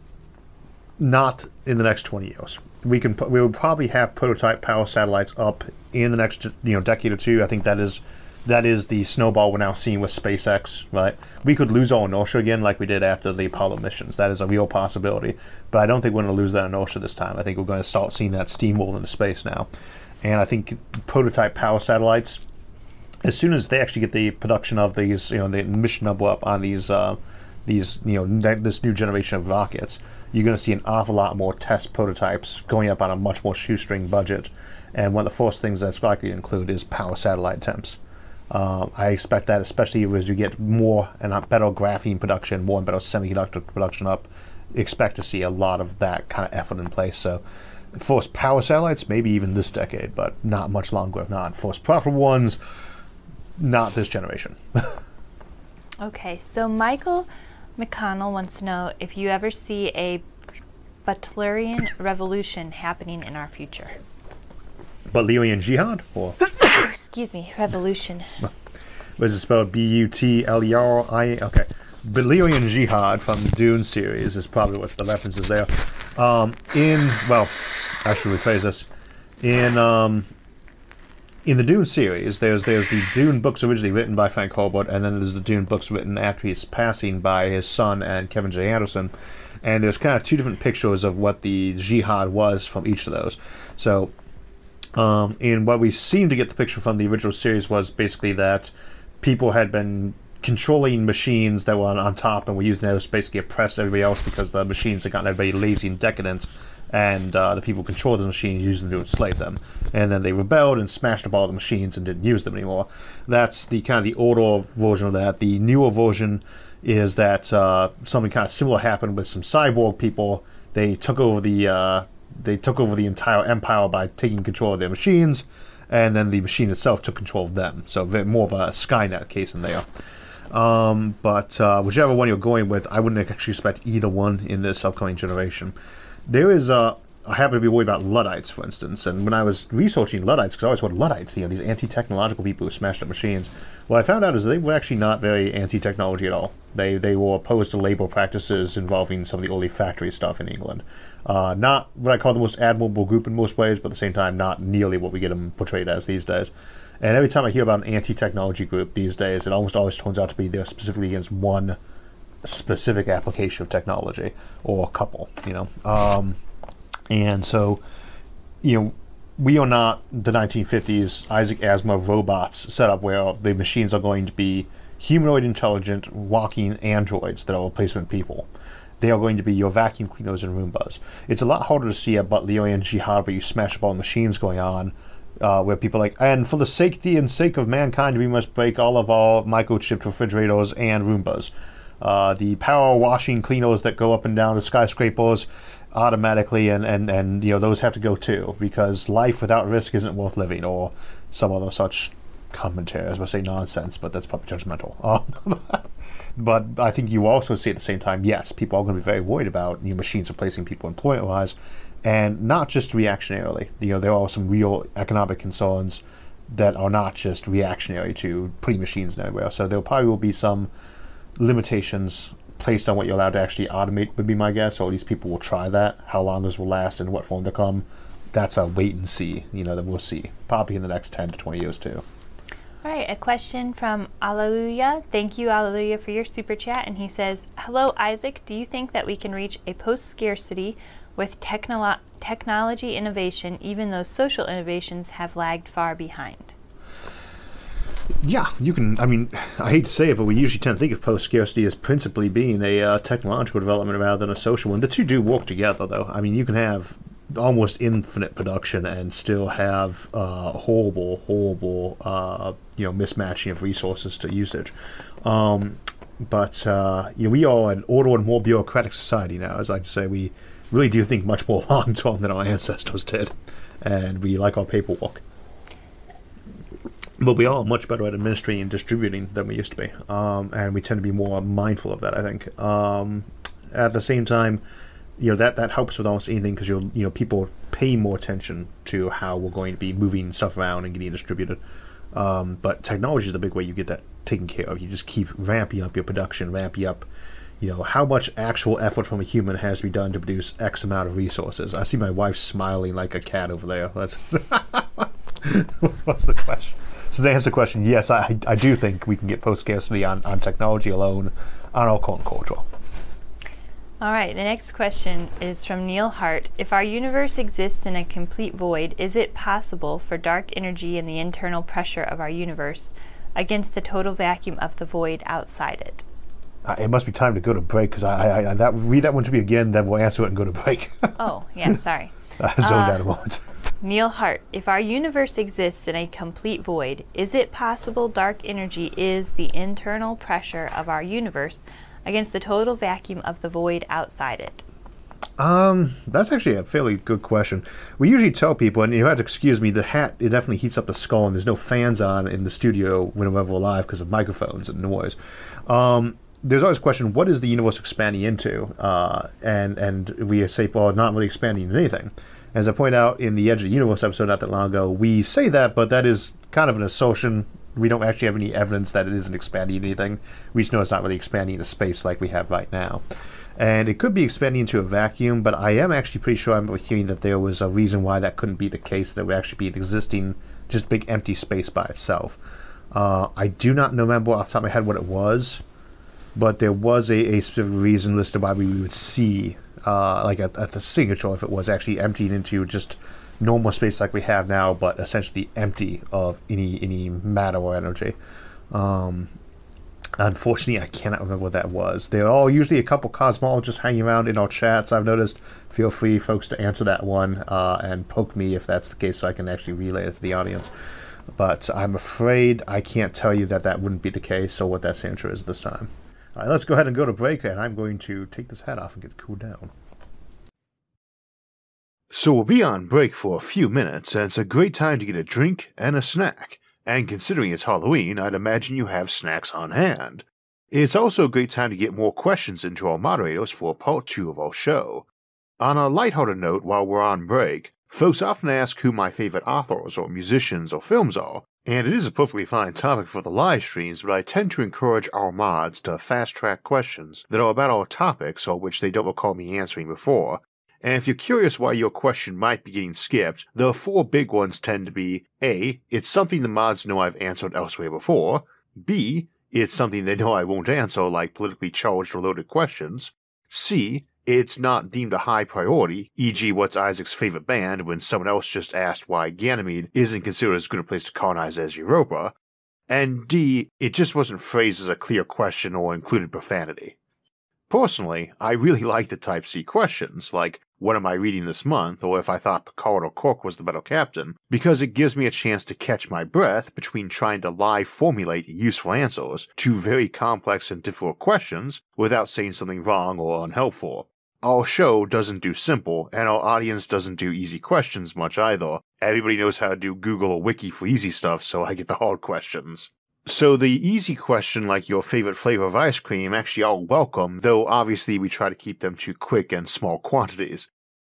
not in the next twenty years. We can we will probably have prototype power satellites up in the next you know decade or two. I think that is that is the snowball we're now seeing with SpaceX. Right, we could lose our inertia again, like we did after the Apollo missions. That is a real possibility. But I don't think we're going to lose that inertia this time. I think we're going to start seeing that steamroll into space now. And I think prototype power satellites, as soon as they actually get the production of these, you know, the mission number up on these, uh, these, you know, ne- this new generation of rockets, you're going to see an awful lot more test prototypes going up on a much more shoestring budget. And one of the first things that's likely to include is power satellite attempts. Uh, I expect that, especially as you get more and better graphene production, more and better semiconductor production up, expect to see a lot of that kind of effort in place. So, first power satellites, maybe even this decade, but not much longer. If not, first profitable ones, not this generation. Okay, so Michael McConnell wants to know if you ever see a Butlerian revolution happening in our future. Butlerian jihad? Or excuse me, revolution. what is it spelled? B U T L E R I A? Okay. Butlerian jihad from the Dune series is probably what's the references there. Um, in, well, actually rephrase this. In um, in the Dune series, there's there's the Dune books originally written by Frank Herbert, and then there's the Dune books written after his passing by his son and Kevin J. Anderson. And there's kind of two different pictures of what the jihad was from each of those. So, um, in what we seem to get the picture from the original series was basically that people had been controlling machines that were on, on top and were using those to basically oppress everybody else because the machines had gotten everybody lazy and decadent, and uh, the people who controlled the machines used them to enslave them. And then they rebelled and smashed up all the machines and didn't use them anymore. That's the kind of the older version of that. The newer version is that uh, something kind of similar happened with some cyborg people. They took over the uh, they took over the entire empire by taking control of their machines, and then the machine itself took control of them. So more of a Skynet case in there. Um, but uh, whichever one you're going with, I wouldn't actually expect either one in this upcoming generation. There is, uh, I happen to be worried about Luddites, for instance, and when I was researching Luddites, because I always thought Luddites, you know, these anti-technological people who smashed up machines, what I found out is they were actually not very anti-technology at all. They they were opposed to labor practices involving some of the early factory stuff in England. Uh, not what I call the most admirable group in most ways, but at the same time, not nearly what we get them portrayed as these days. And every time I hear about an anti-technology group these days, it almost always turns out to be they're specifically against one specific application of technology, or a couple, you know. Um, and so, you know, we are not the nineteen fifties Isaac Asimov robots set up where the machines are going to be humanoid intelligent walking androids that are replacement people. They are going to be your vacuum cleaners and Roombas. It's a lot harder to see a Butlerian jihad where you smash up all the machines going on, Uh, where people are like, and for the safety and sake of mankind, we must break all of our microchipped refrigerators and Roombas. Uh, the power washing cleaners that go up and down the skyscrapers automatically, and, and, and you know those have to go too, because life without risk isn't worth living, or some other such commentary. I was going to say nonsense, but that's probably judgmental. Um, but I think you also see at the same time, yes, people are going to be very worried about new machines replacing people employment-wise. And not just reactionarily. You know, there are some real economic concerns that are not just reactionary to putting machines everywhere. So there probably will be some limitations placed on what you're allowed to actually automate, would be my guess, or at least people will try that. How long those will last and what form they come, that's a wait and see, you know, that we'll see. Probably in the next ten to twenty years too. All right, a question from Alleluia. Thank you, Alleluia, for your super chat. And he says, hello, Isaac. Do you think that we can reach a post-scarcity with technolo- technology innovation, even though social innovations have lagged far behind? Yeah, you can. I mean, I hate to say it, but we usually tend to think of post-scarcity as principally being a uh, technological development rather than a social one. The two do work together, though. I mean, you can have almost infinite production and still have uh, horrible, horrible, uh, you know, mismatching of resources to usage. Um, but uh, you know, we are an older and more bureaucratic society now. As I like to say, we really do think much more long term than our ancestors did, and we like our paperwork. But we are much better at administering and distributing than we used to be, um, and we tend to be more mindful of that, I think. Um, at the same time, you know, that, that helps with almost anything, because you'll you know people pay more attention to how we're going to be moving stuff around and getting it distributed. Um, but technology is the big way you get that taken care of. You just keep ramping up your production, ramping up, you know, how much actual effort from a human has to be done to produce X amount of resources. I see my wife smiling like a cat over there. That's what's the question? So to answer the question, yes, I I do think we can get post-scarcity on, on technology alone, on our current culture. All right, the next question is from Neil Hart. If our universe exists in a complete void, is it possible for dark energy and the internal pressure of our universe against the total vacuum of the void outside it? Uh, it must be time to go to break, because I, I, I that, read that one to me again, then we'll answer it and go to break. Oh, yeah, sorry. I zoned uh, out a moment. Neil Hart, if our universe exists in a complete void, is it possible dark energy is the internal pressure of our universe against the total vacuum of the void outside it? Um, that's actually a fairly good question. We usually tell people, and you have to excuse me, the hat, it definitely heats up the skull, and there's no fans on in the studio whenever we're live because of microphones and noise. Um, there's always a question, what is the universe expanding into? Uh, and, and we say, well, not really expanding into anything. As I pointed out in the Edge of the Universe episode not that long ago, we say that, but that is kind of an assertion. We don't actually have any evidence that it isn't expanding into anything. We just know it's not really expanding into space like we have right now. And it could be expanding into a vacuum, but I am actually pretty sure I'm hearing that there was a reason why that couldn't be the case, that would actually be an existing, just big empty space by itself. Uh, I do not remember off the top of my head what it was, but there was a, a specific reason listed why we would see, uh, like at, at the signature, if it was actually emptied into just normal space like we have now, but essentially empty of any any matter or energy. Um, unfortunately, I cannot remember what that was. There are usually a couple cosmologists hanging around in our chats, I've noticed. Feel free, folks, to answer that one uh, and poke me if that's the case, so I can actually relay it to the audience. But I'm afraid I can't tell you that that wouldn't be the case, or what that answer is this time. All right, let's go ahead and go to break, and I'm going to take this hat off and get cooled down. So we'll be on break for a few minutes, and it's a great time to get a drink and a snack. And considering it's Halloween, I'd imagine you have snacks on hand. It's also a great time to get more questions into our moderators for part two of our show. On a lighthearted note, while we're on break, folks often ask who my favorite authors or musicians or films are, and it is a perfectly fine topic for the live streams, but I tend to encourage our mods to fast-track questions that are about our topics or which they don't recall me answering before. And if you're curious why your question might be getting skipped, the four big ones tend to be A. It's something the mods know I've answered elsewhere before. B. It's something they know I won't answer, like politically charged or loaded questions. C. It's not deemed a high priority, for example what's Isaac's favorite band, when someone else just asked why Ganymede isn't considered as good a place to colonize as Europa. And D. It just wasn't phrased as a clear question or included profanity. Personally, I really like the Type C questions, like, what am I reading this month, or if I thought Picard or Kirk was the better captain, because it gives me a chance to catch my breath between trying to live formulate useful answers to very complex and difficult questions without saying something wrong or unhelpful. Our show doesn't do simple, and our audience doesn't do easy questions much either. Everybody knows how to do Google or Wiki for easy stuff, so I get the hard questions. So the easy question, like your favorite flavor of ice cream, actually are welcome, though obviously we try to keep them to quick and small quantities.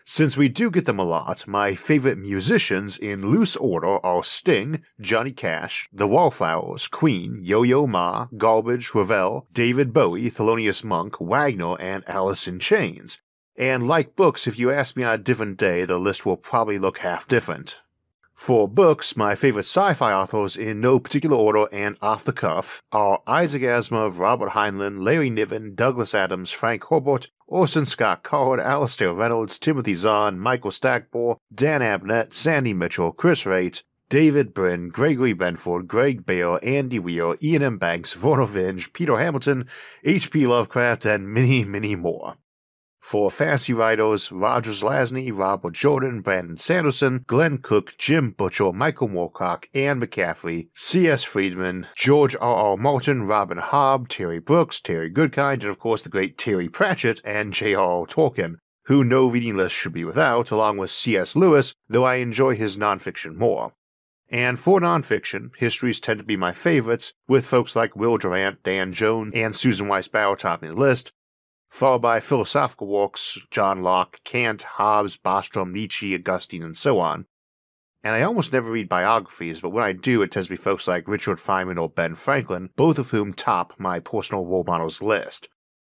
Since we do get them a lot, my favorite musicians in loose order are Sting, Johnny Cash, The Wallflowers, Queen, Yo-Yo Ma, Garbage, Ravel, David Bowie, Thelonious Monk, Wagner, and Alice in Chains. And like books, if you ask me on a different day, the list will probably look half different. For books, my favorite sci-fi authors in no particular order and off the cuff are Isaac Asimov, Robert Heinlein, Larry Niven, Douglas Adams, Frank Herbert, Orson Scott Card, Alastair Reynolds, Timothy Zahn, Michael Stackpore, Dan Abnett, Sandy Mitchell, Chris Wright, David Brin, Gregory Benford, Greg Bear, Andy Weir, Ian M. Banks, Vernon Vinge, Peter Hamilton, H P Lovecraft, and many, many more. For fantasy writers, Rogers Lasney, Robert Jordan, Brandon Sanderson, Glenn Cook, Jim Butcher, Michael Moorcock, Anne McCaffrey, C S Friedman, George R R. Martin, Robin Hobb, Terry Brooks, Terry Goodkind, and of course the great Terry Pratchett and J R R. Tolkien, who no reading list should be without, along with C S Lewis, though I enjoy his nonfiction more. And for nonfiction, histories tend to be my favorites, with folks like Will Durant, Dan Jones, and Susan Weiss Bauer topping the list, followed by philosophical works, John Locke, Kant, Hobbes, Bostrom, Nietzsche, Augustine, and so on. And I almost never read biographies, but when I do, it tends to be folks like Richard Feynman or Ben Franklin, both of whom top my personal role models list.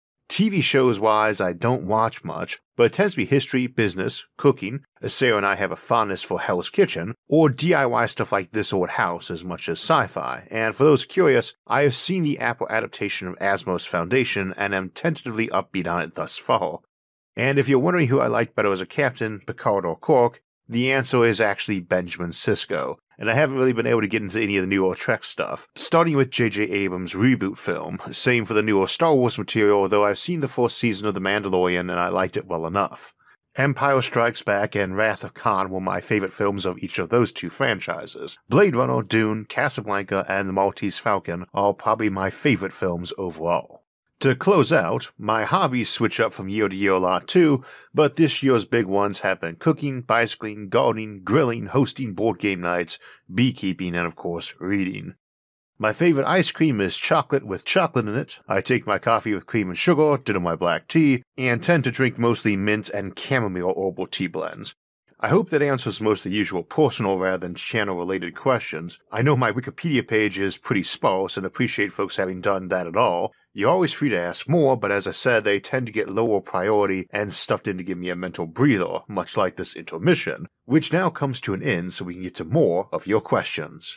T V shows-wise, I don't watch much, but it tends to be history, business, cooking, as Sarah and I have a fondness for Hell's Kitchen, or D I Y stuff like This Old House as much as sci-fi. And for those curious, I have seen the Apple adaptation of Asimov's Foundation and am tentatively upbeat on it thus far. And if you're wondering who I liked better as a captain, Picard or Kirk, the answer is actually Benjamin Sisko, and I haven't really been able to get into any of the newer Trek stuff, starting with J J Abrams' reboot film, same for the newer Star Wars material, though I've seen the first season of The Mandalorian and I liked it well enough. Empire Strikes Back and Wrath of Khan were my favorite films of each of those two franchises. Blade Runner, Dune, Casablanca, and The Maltese Falcon are probably my favorite films overall. To close out, my hobbies switch up from year to year a lot too, but this year's big ones have been cooking, bicycling, gardening, grilling, hosting board game nights, beekeeping, and of course, reading. My favorite ice cream is chocolate with chocolate in it. I take my coffee with cream and sugar, ditto my black tea, and tend to drink mostly mint and chamomile herbal tea blends. I hope that answers most of the usual personal rather than channel-related questions. I know my Wikipedia page is pretty sparse and appreciate folks having done that at all. You're always free to ask more, but as I said, they tend to get lower priority and stuffed in to give me a mental breather, much like this intermission, which now comes to an end so we can get to more of your questions.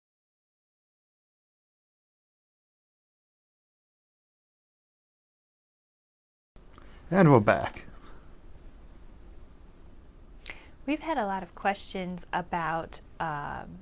And we're back. We've had a lot of questions about um,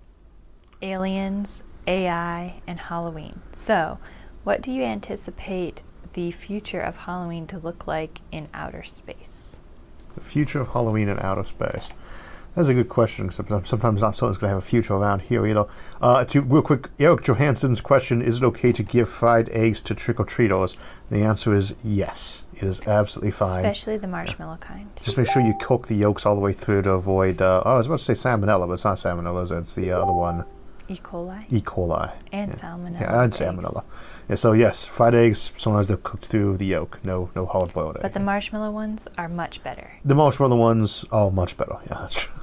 aliens, A I, and Halloween. So, what do you anticipate the future of Halloween to look like in outer space? The future of Halloween in outer space. That's a good question, because sometimes not something's going to have a future around here either. Uh, to real quick, Eric Johansson's question, is it okay to give fried eggs to trick-or-treaters? The answer is yes. It is absolutely fine. Especially the marshmallow yeah. kind. Just make sure you cook the yolks all the way through to avoid, uh, oh, I was about to say salmonella, but it's not salmonella, it's the other one. E. coli? E. coli. And yeah. salmonella. Yeah, and salmonella. Yeah, so yes, fried eggs, so long as they're cooked through the yolk. No no hard boiled egg. But the marshmallow ones are much better. The marshmallow ones are much better. Yeah, that's true.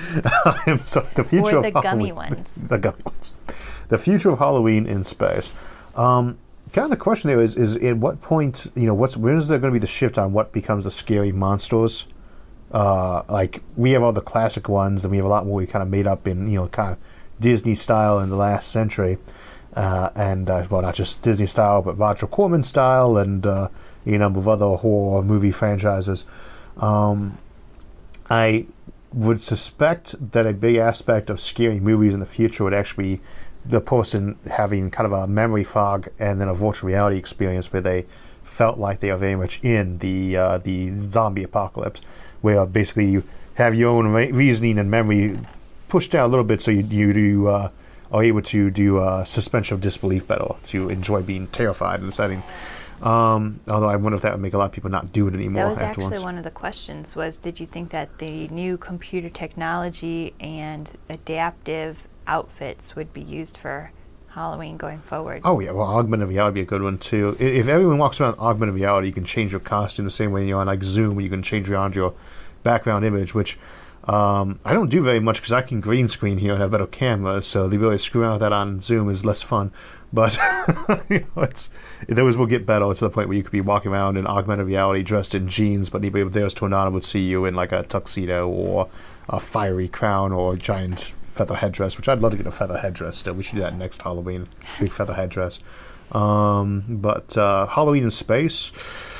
so the future or the of gummy Halloween, ones. The gummy ones. The future of Halloween in space. Um, kind of the question there is, is at what point, you know, what's when is there going to be the shift on what becomes the scary monsters? Uh, like, we have all the classic ones, and we have a lot more we kind of made up in, you know, kind of Disney style in the last century. Uh, and, uh, well, not just Disney style, but Roger Corman style, and, uh, you know, a number of other horror movie franchises. Um, I would suspect that a big aspect of scary movies in the future would actually be the person having kind of a memory fog and then a virtual reality experience where they felt like they are very much in the uh, the zombie apocalypse, where basically you have your own re- reasoning and memory pushed down a little bit so you, you do, uh, are able to do uh, suspension of disbelief better, to enjoy being terrified in the setting. Um, although I wonder if that would make a lot of people not do it anymore. That was afterwards. Actually one of the questions was, did you think that the new computer technology and adaptive outfits would be used for Halloween going forward? Oh yeah, well, augmented reality would be a good one too. If everyone walks around with augmented reality, you can change your costume the same way you're on like Zoom, where you can change around your background image, which um, I don't do very much because I can green screen here and have better cameras, so the ability to screw around with that on Zoom is less fun. But you know, it's, those will get better to the point where you could be walking around in augmented reality dressed in jeans, but anybody with There's Tornado would see you in like a tuxedo or a fiery crown or a giant feather headdress, which I'd love to get a feather headdress still. We should do that next Halloween, big feather headdress. Um, but uh, Halloween in space,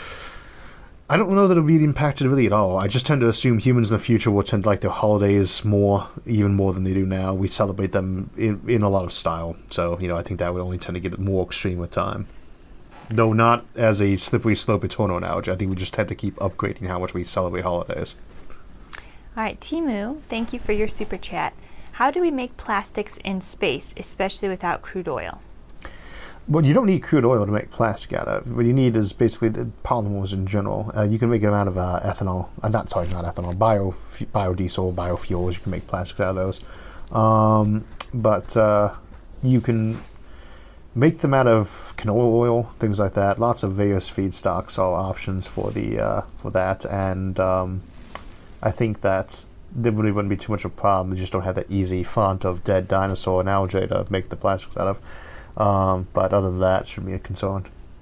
I don't know that it'll be impacted really at all. I just tend to assume humans in the future will tend to like their holidays more, even more than they do now. We celebrate them in, in a lot of style. So, you know, I think that would only tend to get more extreme with time. Though not as a slippery slope eternal analogy. I think we just tend to keep upgrading how much we celebrate holidays. All right, Timu, thank you for your super chat. How do we make plastics in space, especially without crude oil? Well, you don't need crude oil to make plastic out of. What you need is basically the polymers in general. Uh, you can make them out of uh, ethanol. Uh, not sorry, not ethanol. Bio, biodiesel, biofuels. You can make plastic out of those. Um, but uh, you can make them out of canola oil, things like that. Lots of various feedstocks are options for the uh, for that. And um, I think that there really wouldn't be too much of a problem. You just don't have that easy font of dead dinosaur and algae to make the plastics out of. Um, but other than that, shouldn't be a concern.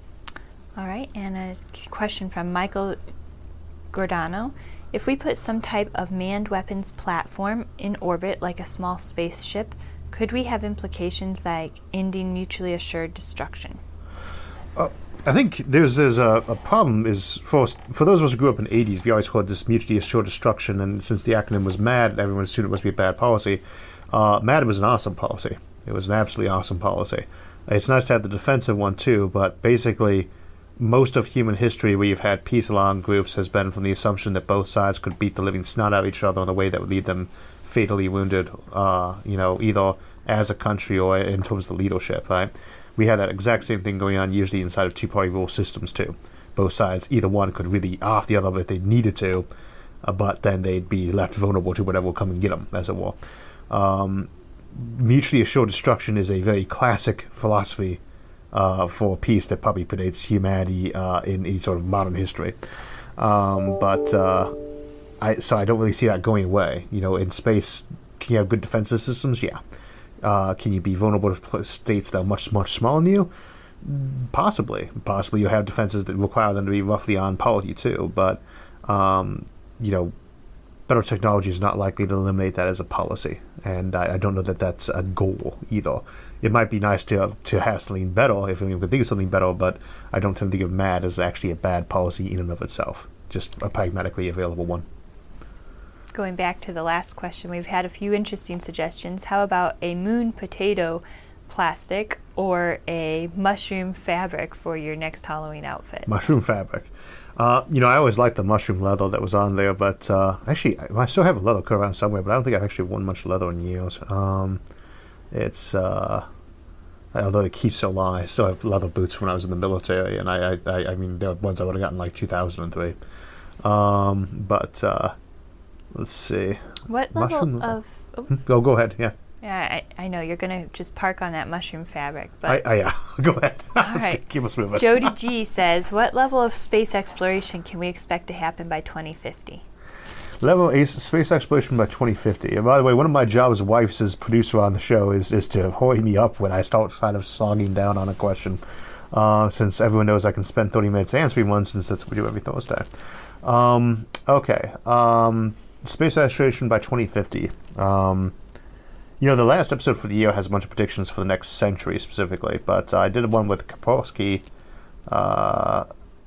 All right, and a question from Michael Gordano. If we put some type of manned weapons platform in orbit, like a small spaceship, could we have implications like ending mutually assured destruction? Uh, I think there's there's a, a problem is for for those of us who grew up in the eighties, we always called this mutually assured destruction, and since the acronym was MAD, everyone assumed it must be a bad policy. Uh, MAD was an awesome policy. It was an absolutely awesome policy. It's nice to have the defensive one too, but basically most of human history where you've had peace along groups has been from the assumption that both sides could beat the living snot out of each other in a way that would leave them fatally wounded, uh, you know, either as a country or in terms of the leadership, right? We had that exact same thing going on usually inside of two-party rule systems too. Both sides, either one could really off the other if they needed to, uh, but then they'd be left vulnerable to whatever will come and get them, as it were. Um, mutually assured destruction is a very classic philosophy uh, for peace that probably predates humanity uh, in any sort of modern history. Um, but uh, I, so I don't really see that going away. You know, in space, can you have good defensive systems? Yeah. Uh, can you be vulnerable to states that are much, much smaller than you? Possibly. Possibly you have defenses that require them to be roughly on par with you too. But, um, you know, better technology is not likely to eliminate that as a policy, and I, I don't know that that's a goal either. It might be nice to have, to have something better if we could think of something better, but I don't tend to think of MAD as actually a bad policy in and of itself, just a pragmatically available one. Going back to the last question, we've had a few interesting suggestions. How about a moon potato plastic or a mushroom fabric for your next Halloween outfit? Mushroom fabric. Uh, you know, I always liked the mushroom leather that was on there, but uh, actually, I still have a leather coat around somewhere, but I don't think I've actually worn much leather in years. Um, it's, uh, although it keeps so long, I still have leather boots from when I was in the military, and I, I, I mean, they're ones I would have gotten like two thousand three. Um, but, uh, let's see. What mushroom level of... Oh. Go, go ahead, yeah. Yeah, I, I know you're going to just park on that mushroom fabric, but... I, I, yeah, go ahead. All right. Keep us moving. Jody G says, what level of space exploration can we expect to happen by twenty fifty? Level eight space exploration by twenty fifty. And by the way, one of my jobs as wife as producer on the show is, is to hurry me up when I start kind of slogging down on a question, uh, since everyone knows I can spend thirty minutes answering one, since that's what we do every Thursday. Um, okay. Um, space exploration by twenty fifty. Um... You know, the last episode for the year has a bunch of predictions for the next century specifically, but uh, I did one with Kaspersky uh,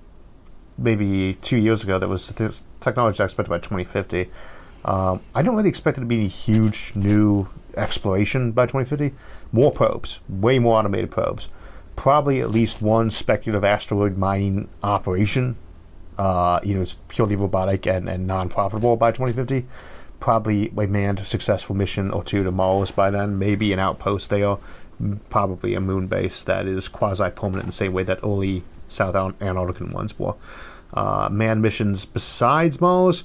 maybe two years ago that was this technology expected by twenty fifty. Um, I don't really expect it to be any huge new exploration by twenty fifty. More probes, way more automated probes. Probably at least one speculative asteroid mining operation. Uh, you know, it's purely robotic and, and non-profitable by twenty fifty. Probably a manned successful mission or two to Mars by then, maybe an outpost there, probably a moon base that is quasi-permanent in the same way that early South Antarctican ones were. Uh, manned missions besides Mars,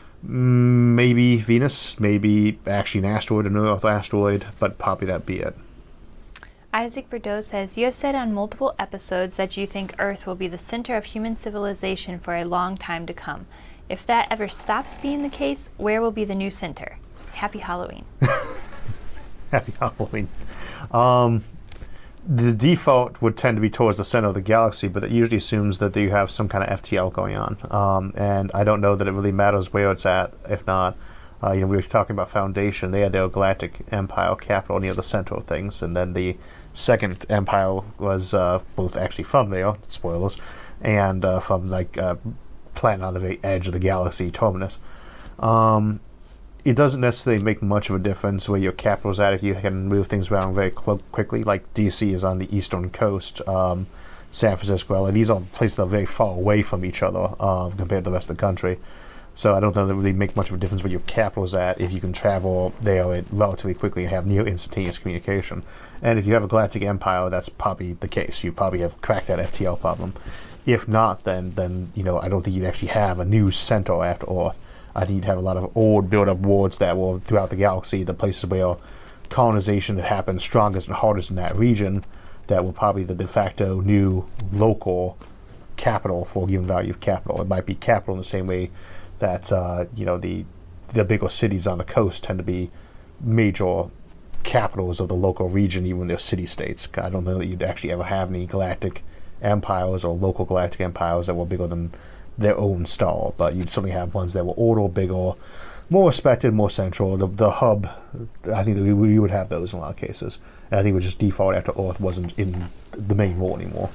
maybe Venus, maybe actually an asteroid, an Earth asteroid, but probably that'd be it. Isaac Bordeaux says, you have said on multiple episodes that you think Earth will be the center of human civilization for a long time to come. If that ever stops being the case, where will be the new center? Happy Halloween. Happy Halloween. Um, the default would tend to be towards the center of the galaxy, but it usually assumes that you have some kind of F T L going on. Um, and I don't know that it really matters where it's at. If not, uh, you know, we were talking about Foundation. They had their Galactic Empire capital near the center of things, and then the second empire was uh, both actually from there. Spoilers, and uh, from like uh, planet on the very edge of the galaxy, Terminus. Um, It doesn't necessarily make much of a difference where your capital's at if you can move things around very cl- quickly. Like D C is on the eastern coast, um, San Francisco, L A. These are places that are very far away from each other um, compared to the rest of the country. So I don't know that it really make much of a difference where your capital's at if you can travel there relatively quickly and have near instantaneous communication. And if you have a galactic empire, that's probably the case. You probably have cracked that F T L problem. If not, then then you know I don't think you'd actually have a new center after Earth. I think you'd have a lot of old build-up wards that were throughout the galaxy, the places where colonization had happened strongest and hardest in that region, that were probably the de facto new local capital for a given value of capital. It might be capital in the same way that uh, you know the the bigger cities on the coast tend to be major capitals of the local region, even their city-states. I don't know that you'd actually ever have any galactic empires or local galactic empires that were bigger than their own star, but you'd certainly have ones that were older, bigger, more respected, more central. The the hub, I think that we, we would have those in a lot of cases. And I think it would just default after Earth wasn't in the main war anymore.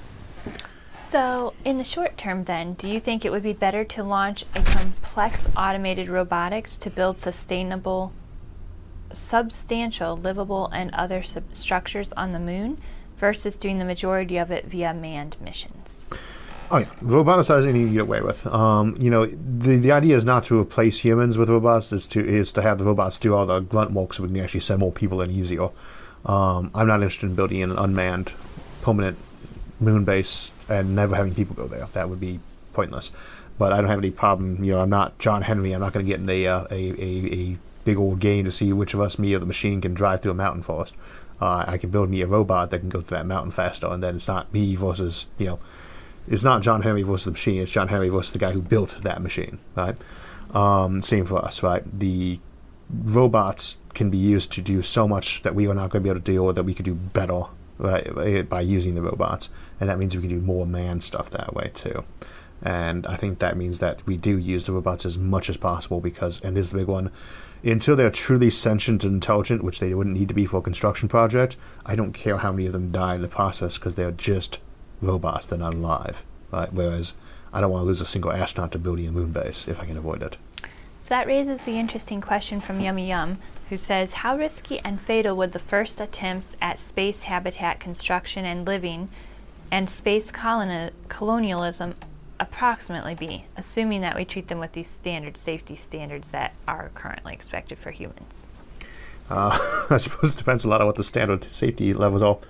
So, in the short term then, do you think it would be better to launch a complex automated robotics to build sustainable, substantial, livable, and other sub- structures on the moon versus doing the majority of it via manned missions? Oh yeah, roboticizing you can get away with. Um, you know, the the idea is not to replace humans with robots. Is to is to have the robots do all the grunt work so we can actually send more people in easier. Um, I'm not interested in building an unmanned, permanent moon base and never having people go there. That would be pointless. But I don't have any problem. You know, I'm not John Henry. I'm not going to get in a, uh, a a a big old game to see which of us, me or the machine, can drive through a mountain first. Uh, I can build me a robot that can go through that mountain faster, and then it's not me versus you know. It's not John Henry versus the machine. It's John Henry versus the guy who built that machine, right? Um, same for us, right? The robots can be used to do so much that we are not going to be able to do, or that we could do better, right, by using the robots. And that means we can do more manned stuff that way too. And I think that means that we do use the robots as much as possible because, and this is the big one, until they're truly sentient and intelligent, which they wouldn't need to be for a construction project, I don't care how many of them die in the process because they're just robots, they're not alive, right? Whereas I don't want to lose a single astronaut to building a moon base if I can avoid it. So that raises the interesting question from Yummy Yum, who says, how risky and fatal would the first attempts at space habitat construction and living and space coloni- colonialism approximately be, assuming that we treat them with these standard safety standards that are currently expected for humans? Uh, I suppose it depends a lot on what the standard safety levels are.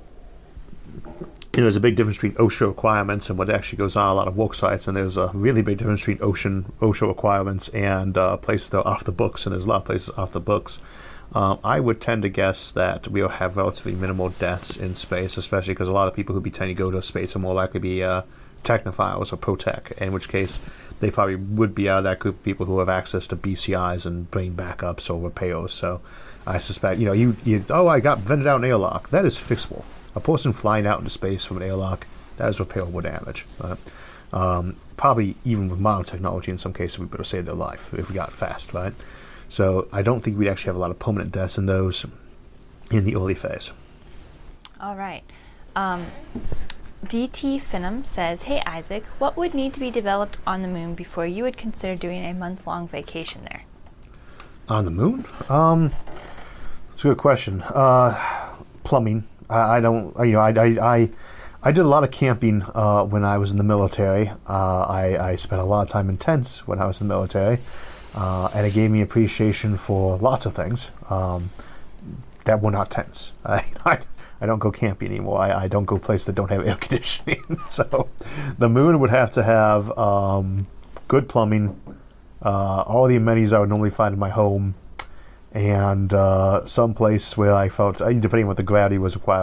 You know, there's a big difference between OSHA requirements and what actually goes on a lot of work sites, and there's a really big difference between ocean OSHA requirements and uh, places that are off the books, and there's a lot of places off the books. Um, I would tend to guess that we'll have relatively minimal deaths in space, especially because a lot of people who be tending to go to space are more likely to be uh, technophiles or pro-tech, in which case they probably would be out of that group of people who have access to B C Is and brain backups or repairs. So I suspect, you know, you, you oh, I got vented out an airlock. That is fixable. A person flying out into space from an airlock, that is repairable damage. Right? Um, probably even with modern technology, in some cases, we better save their life if we got fast, right? So I don't think we'd actually have a lot of permanent deaths in those in the early phase. All right. Um, D T Finham says, hey Isaac, what would need to be developed on the moon before you would consider doing a month-long vacation there? On the moon? Um, it's a good question. Uh, plumbing. I, I don't, you know, I, I, I, I did a lot of camping uh, when I was in the military. Uh, I, I spent a lot of time in tents when I was in the military, uh, and it gave me appreciation for lots of things um, that were not tents. I, I, I don't go camping anymore. I, I don't go places that don't have air conditioning. So the moon would have to have um, good plumbing, uh, all the amenities I would normally find in my home, and uh, some place where I felt, depending on what the gravity was required,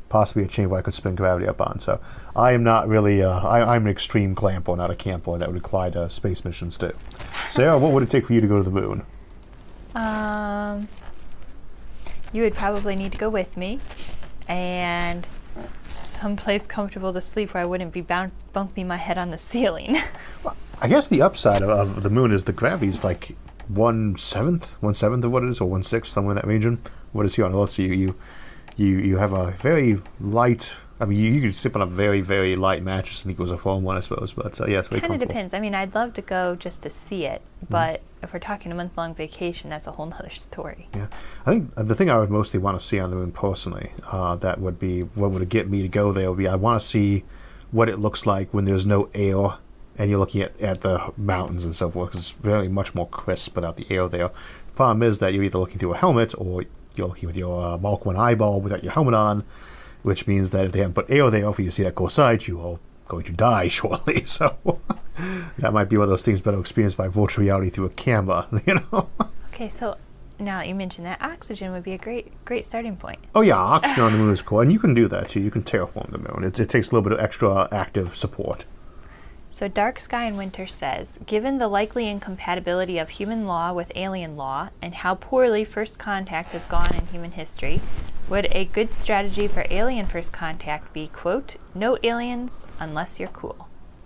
possibly a chamber I could spin gravity up on. So I am not really, uh, I, I'm an extreme clamper, not a camper that would apply to space missions too. Sarah, what would it take for you to go to the moon? Um, you would probably need to go with me, and someplace comfortable to sleep where I wouldn't be bound bumping my head on the ceiling. Well, I guess the upside of, of the moon is the gravity's like one seventh, one seventh of what it is, or one sixth, somewhere in that region. What is here on Earth? So you, you, you, you have a very light. I mean, you, you could sleep on a very, very light mattress. I think it was a foam one, I suppose. But uh, yeah, it's very Kind of comfortable. depends. I mean, I'd love to go just to see it, but mm-hmm. if we're talking a month-long vacation, that's a whole nother story. Yeah, I think the thing I would mostly want to see on the moon personally, uh, that would be what would get me to go there would be I want to see what it looks like when there's no air and you're looking at, at the mountains and so forth, because it's really much more crisp without the air there. The problem is that you're either looking through a helmet or you're looking with your uh, Mark one eyeball without your helmet on, which means that if they haven't put air there for you to see that cool sight, you are going to die shortly. So that might be one of those things better experienced by virtual reality through a camera, you know? Okay, so now that you mentioned that, oxygen would be a great great starting point. Oh yeah, oxygen on the moon is cool, and you can do that too. You can terraform the moon. It, it takes a little bit of extra active support. So Dark Sky in Winter says, given the likely incompatibility of human law with alien law and how poorly first contact has gone in human history, would a good strategy for alien first contact be, quote, no aliens unless you're cool?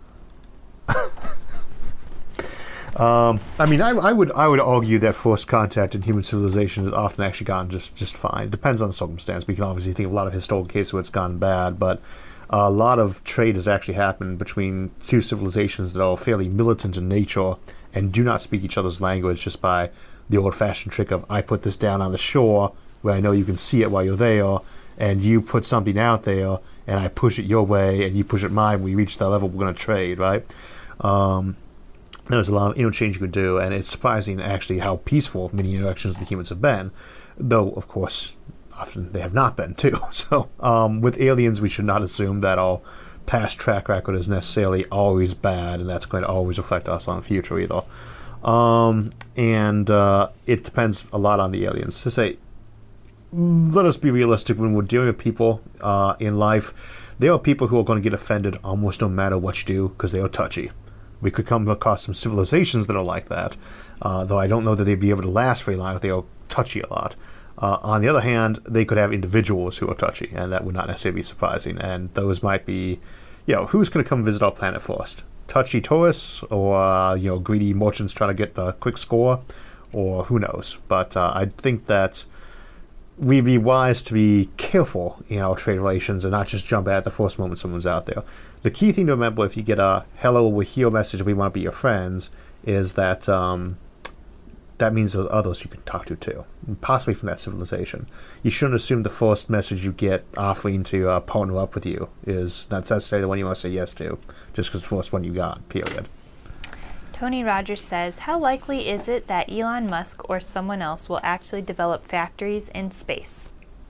um, I mean, I, I would I would argue that first contact in human civilization has often actually gone just, just fine. It depends on the circumstance. We can obviously think of a lot of historical cases where it's gone bad, but a lot of trade has actually happened between two civilizations that are fairly militant in nature and do not speak each other's language just by the old-fashioned trick of I put this down on the shore where I know you can see it while you're there, and you put something out there and I push it your way and you push it mine. When we reach that level, we're going to trade, right? Um, there's a lot of interchange you can do, and it's surprising actually how peaceful many interactions with humans have been, though, of course, often they have not been too. So um, with aliens, we should not assume that our past track record is necessarily always bad, and that's going to always affect us on the future either. Um, and uh, it depends a lot on the aliens. To say, let us be realistic when we're dealing with people uh, in life. There are people who are going to get offended almost no matter what you do because they are touchy. We could come across some civilizations that are like that, uh, though I don't know that they'd be able to last very long if they are touchy a lot. Uh, on the other hand, they could have individuals who are touchy, and that would not necessarily be surprising. And those might be, you know, who's going to come visit our planet first? Touchy tourists, or uh, you know, greedy merchants trying to get the quick score, or who knows? But uh, I think that we'd be wise to be careful in our trade relations and not just jump at the first moment someone's out there. The key thing to remember if you get a "Hello, we're here" message, "We want to be your friends," is that um, that means there's others you can talk to too, possibly from that civilization. You shouldn't assume the first message you get offering to uh, partner up with you is not necessarily the one you want to say yes to, just because the first one you got, period. Tony Rogers says, how likely is it that Elon Musk or someone else will actually develop factories in space?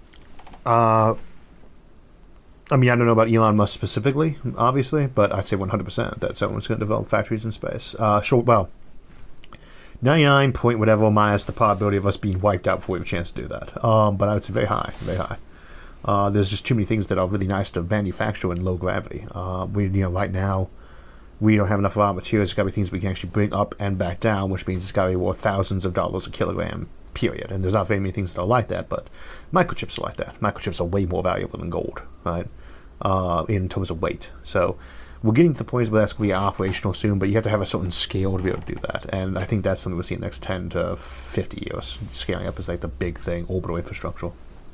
Uh, I mean, I don't know about Elon Musk specifically, obviously, but I'd say one hundred percent that someone's going to develop factories in space. Uh, sure, well, ninety-nine point whatever minus the probability of us being wiped out before we have a chance to do that. Um, but I would say very high, very high. Uh, there's just too many things that are really nice to manufacture in low gravity. Uh, we, you know, right now, we don't have enough raw materials. It's got to be things we can actually bring up and back down, which means it's got to be worth thousands of dollars a kilogram, period. And there's not very many things that are like that, but microchips are like that. Microchips are way more valuable than gold, right, uh, in terms of weight. So we're getting to the point where that's going to be operational soon, but you have to have a certain scale to be able to do that. And I think that's something we'll see in the next ten to fifty years. Scaling up is like the big thing, orbital infrastructure.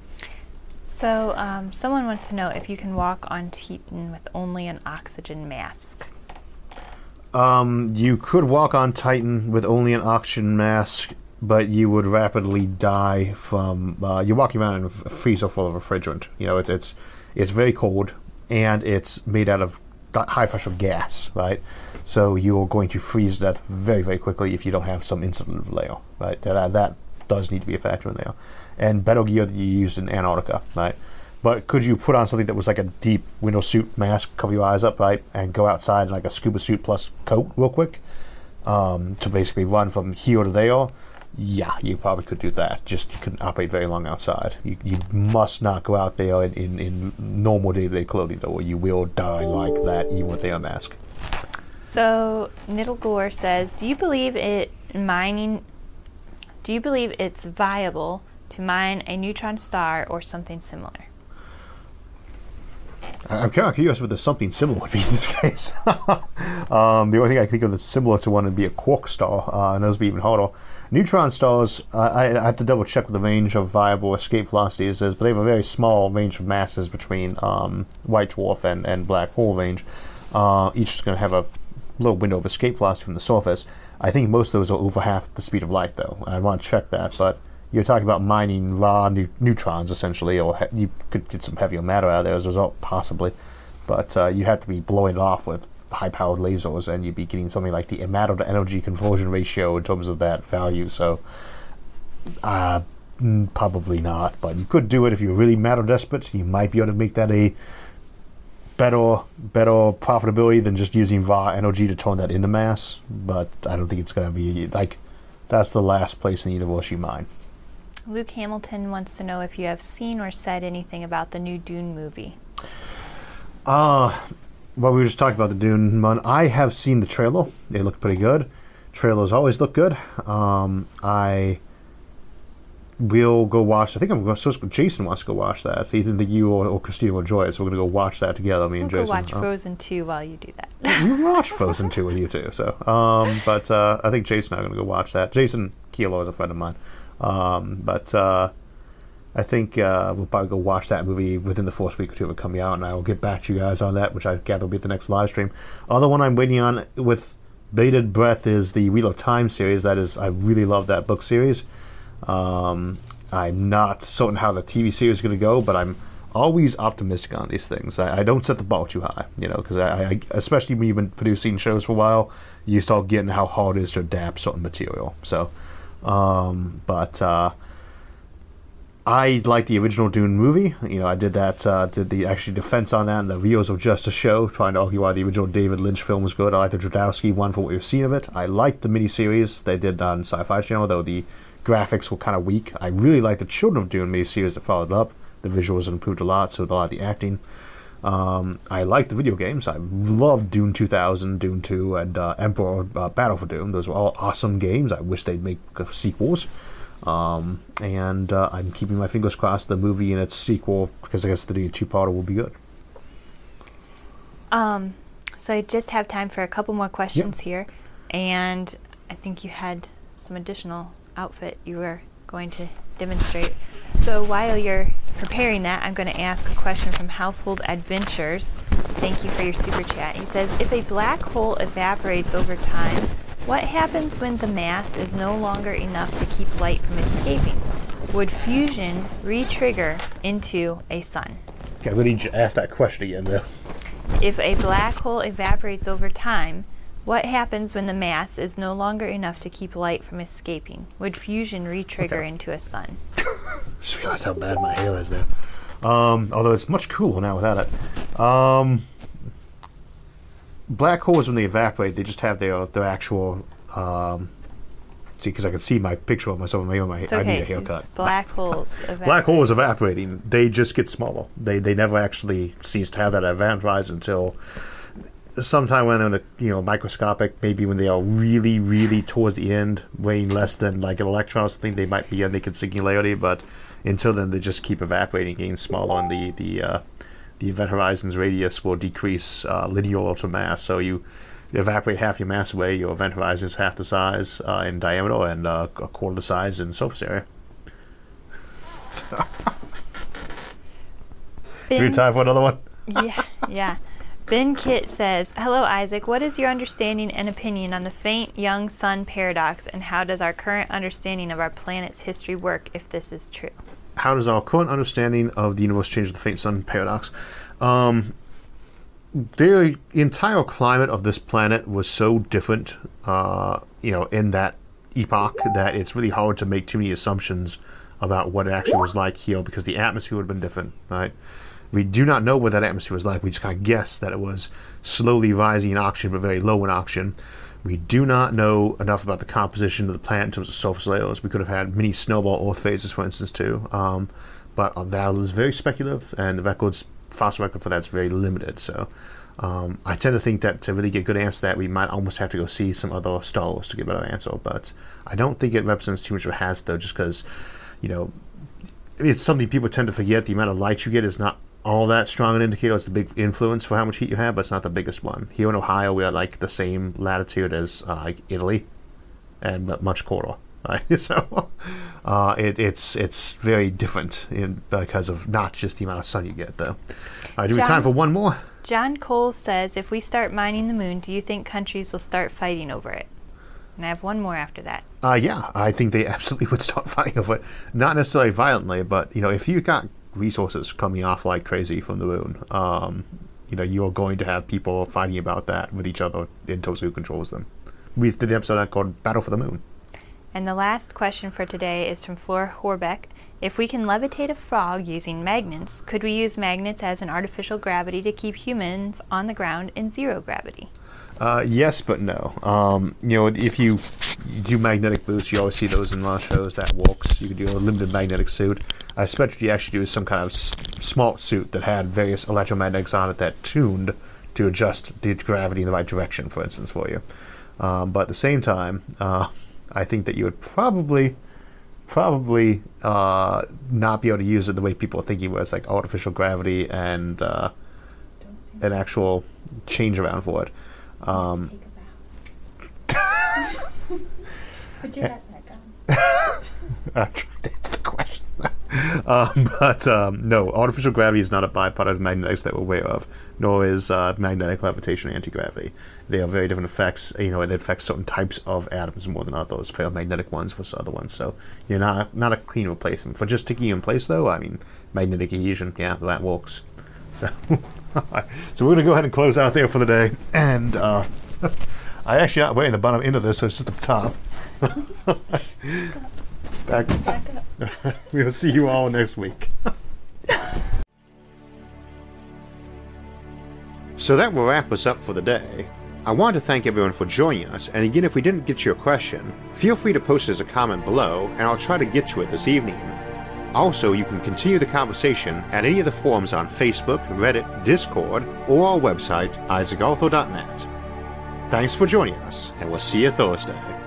So um, someone wants to know if you can walk on Titan with only an oxygen mask. Um, you could walk on Titan with only an oxygen mask, but you would rapidly die from. Uh, you're walking around in a freezer full of refrigerant. You know, it's it's it's very cold, and it's made out of high pressure gas, right? So you're going to freeze to death very very quickly if you don't have some insulative layer, right? That that does need to be a factor in there, and better gear that you used in Antarctica, right? But could you put on something that was like a deep window suit mask, cover your eyes up, right, and go outside in like a scuba suit plus coat real quick um, to basically run from here to there? yeah, you probably could do that. Just you couldn't operate very long outside. You, you must not go out there in, in, in normal day-to-day clothing, though, or you will die like that even with a mask. So Niddlegore says, do you believe it mining? Do you believe it's viable to mine a neutron star or something similar? I'm kind of curious what the something similar would be in this case. um, the only thing I can think of that's similar to one would be a quark star, uh, and those would be even harder. Neutron stars, uh, I, I have to double check what the range of viable escape velocities is, but they have a very small range of masses between um, white dwarf and, and black hole range. Uh, each is going to have a little window of escape velocity from the surface. I think most of those are over half the speed of light, though. I want to check that, but you're talking about mining raw ne- neutrons, essentially, or he- you could get some heavier matter out of there as a result, possibly. But uh, you have to be blowing it off with high-powered lasers, and you'd be getting something like the matter-to-energy conversion ratio in terms of that value. So, uh, probably not. But you could do it if you're really matter-desperate. You might be able to make that a better, better profitability than just using raw energy to turn that into mass. But I don't think it's going to be, like, that's the last place in the universe you mine. Luke Hamilton wants to know if you have seen or said anything about the new Dune movie. Uh, well, we were just talking about the Dune one. I have seen the trailer. They look pretty good. Trailers always look good. Um, I will go watch. I think I'm going to. Jason wants to go watch that. Either think you or, or Christina will enjoy it, so we're going to go watch that together. Me we'll and go Jason. watch uh, Frozen two while you do that. we watch Frozen two with you too. So, um, but uh, I think Jason and I are going to go watch that. Jason Kilo is a friend of mine. Um, but uh, I think uh, we'll probably go watch that movie within the first week or two of it coming out, and I will get back to you guys on that, which I gather will be at the next live stream. Other one I'm waiting on with bated breath is the Wheel of Time series. That is, I really love that book series. Um, I'm not certain how the T V series is going to go, but I'm always optimistic on these things. I, I don't set the bar too high, you know, because I, I, especially when you've been producing shows for a while, you start getting how hard it is to adapt certain material. So. Um, but uh, I like the original Dune movie. You know, I did that, uh, did the actually defense on that in the Wheels of Justice show, trying to argue why the original David Lynch film was good. I like the Jodorowsky one for what we've seen of it. I like the miniseries they did on Sci-Fi Channel, though the graphics were kind of weak. I really like the Children of Dune miniseries that followed up. The visuals improved a lot, so did a lot of the acting. Um, I like the video games. I love Dune two thousand, Dune two, and uh, Emperor uh, Battle for Doom. Those were all awesome games. I wish they'd make sequels. Um, and uh, I'm keeping my fingers crossed the movie and its sequel, because I guess the two-parter will be good. Um, so I just have time for a couple more questions Yep. here. And I think you had some additional outfit you were going to demonstrate. So while you're preparing that, I'm going to ask a question from Household Adventures. Thank you for your super chat. He says, if a black hole evaporates over time, what happens when the mass is no longer enough to keep light from escaping? Would fusion re-trigger into a sun? Okay, I'm going to need you to ask that question again, though. If a black hole evaporates over time, what happens when the mass is no longer enough to keep light from escaping? Would fusion re-trigger Okay. into a sun? Just realized how bad my hair is there. Um, although it's much cooler now without it. Um, black holes, when they evaporate, they just have their their actual. Um, see, because I can see my picture of myself. My, my It's I okay. need a haircut. Black holes evaporate. Black holes evaporating. They just get smaller. They they never actually cease to have that event rise until sometime when they're in the, you know, microscopic. Maybe when they are really really towards the end, weighing less than like an electron or something, they might be a naked singularity. But until then, they just keep evaporating, getting smaller, and the the uh, the event horizon's radius will decrease uh, linear to mass. So you evaporate half your mass away, your event horizon is half the size uh, in diameter and uh, a quarter the size in surface area. Do you have time for another one? yeah, yeah. Ben Kitt says, hello Isaac, what is your understanding and opinion on the faint young sun paradox, and how does our current understanding of our planet's history work if this is true? How does our current understanding of the universe change with the faint sun paradox? Um, the entire climate of this planet was so different, uh, you know, in that epoch, that it's really hard to make too many assumptions about what it actually was like here, because the atmosphere would have been different, right? We do not know what that atmosphere was like. We just kind of guess that it was slowly rising in oxygen, but very low in oxygen. We do not know enough about the composition of the planet in terms of surface layers. We could have had mini snowball Earth phases, for instance, too. Um, but that is very speculative, and the records, fossil record for that is very limited. So um, I tend to think that to really get a good answer to that, we might almost have to go see some other stars to get a better answer. But I don't think it represents too much of a hazard, though, just because, you know, it's something people tend to forget. The amount of light you get is not all that strong an indicator. It's the big influence for how much heat you have, but it's not the biggest one. Here in Ohio, we are like the same latitude as uh, like Italy, and but much colder. Right? So uh, it, it's it's very different in, because of not just the amount of sun you get, though. All right, do we have time for one more? John Cole says, if we start mining the moon, do you think countries will start fighting over it? And I have one more after that. Uh, yeah, I think they absolutely would start fighting over it. Not necessarily violently, but you know, if you got resources coming off like crazy from the moon, um, you know, you're going to have people fighting about that with each other in terms of who controls them. We did the episode called Battle for the Moon. And the last question for today is from Flora Horbeck. If we can levitate a frog using magnets, could we use magnets as an artificial gravity to keep humans on the ground in zero gravity? Uh, yes, but no. Um, you know, if you do magnetic boots, you always see those in a lot of shows. That works. You can do a limited magnetic suit. I expect what you actually do is some kind of s- smart suit that had various electromagnetics on it that tuned to adjust the gravity in the right direction, for instance, for you. Um, but at the same time, uh, I think that you would probably, probably uh, not be able to use it the way people are thinking, where it's like artificial gravity and uh, an actual change around for it. Um, Take a bow. Put your hat back on. I'm trying to answer the question. um, but um, no, artificial gravity is not a byproduct of magnetics that we're aware of, nor is uh, magnetic levitation anti-gravity. They are very different effects. You know, it affects certain types of atoms more than others. Ferromagnetic ones versus other ones. So you're not not a clean replacement for just sticking you in place, though. I mean, magnetic adhesion, yeah, that works. So, so we're gonna go ahead and close out there for the day. And uh, I actually not wearing the bottom end of this, so it's just the top. Back. Back up. We'll see you all next week. So that will wrap us up for the day. I want to thank everyone for joining us, and again, if we didn't get your question, feel free to post as a comment below, and I'll try to get to it this evening. Also, you can continue the conversation at any of the forums on Facebook, Reddit, Discord, or our website, isaac arthur dot net. Thanks for joining us, and we'll see you Thursday.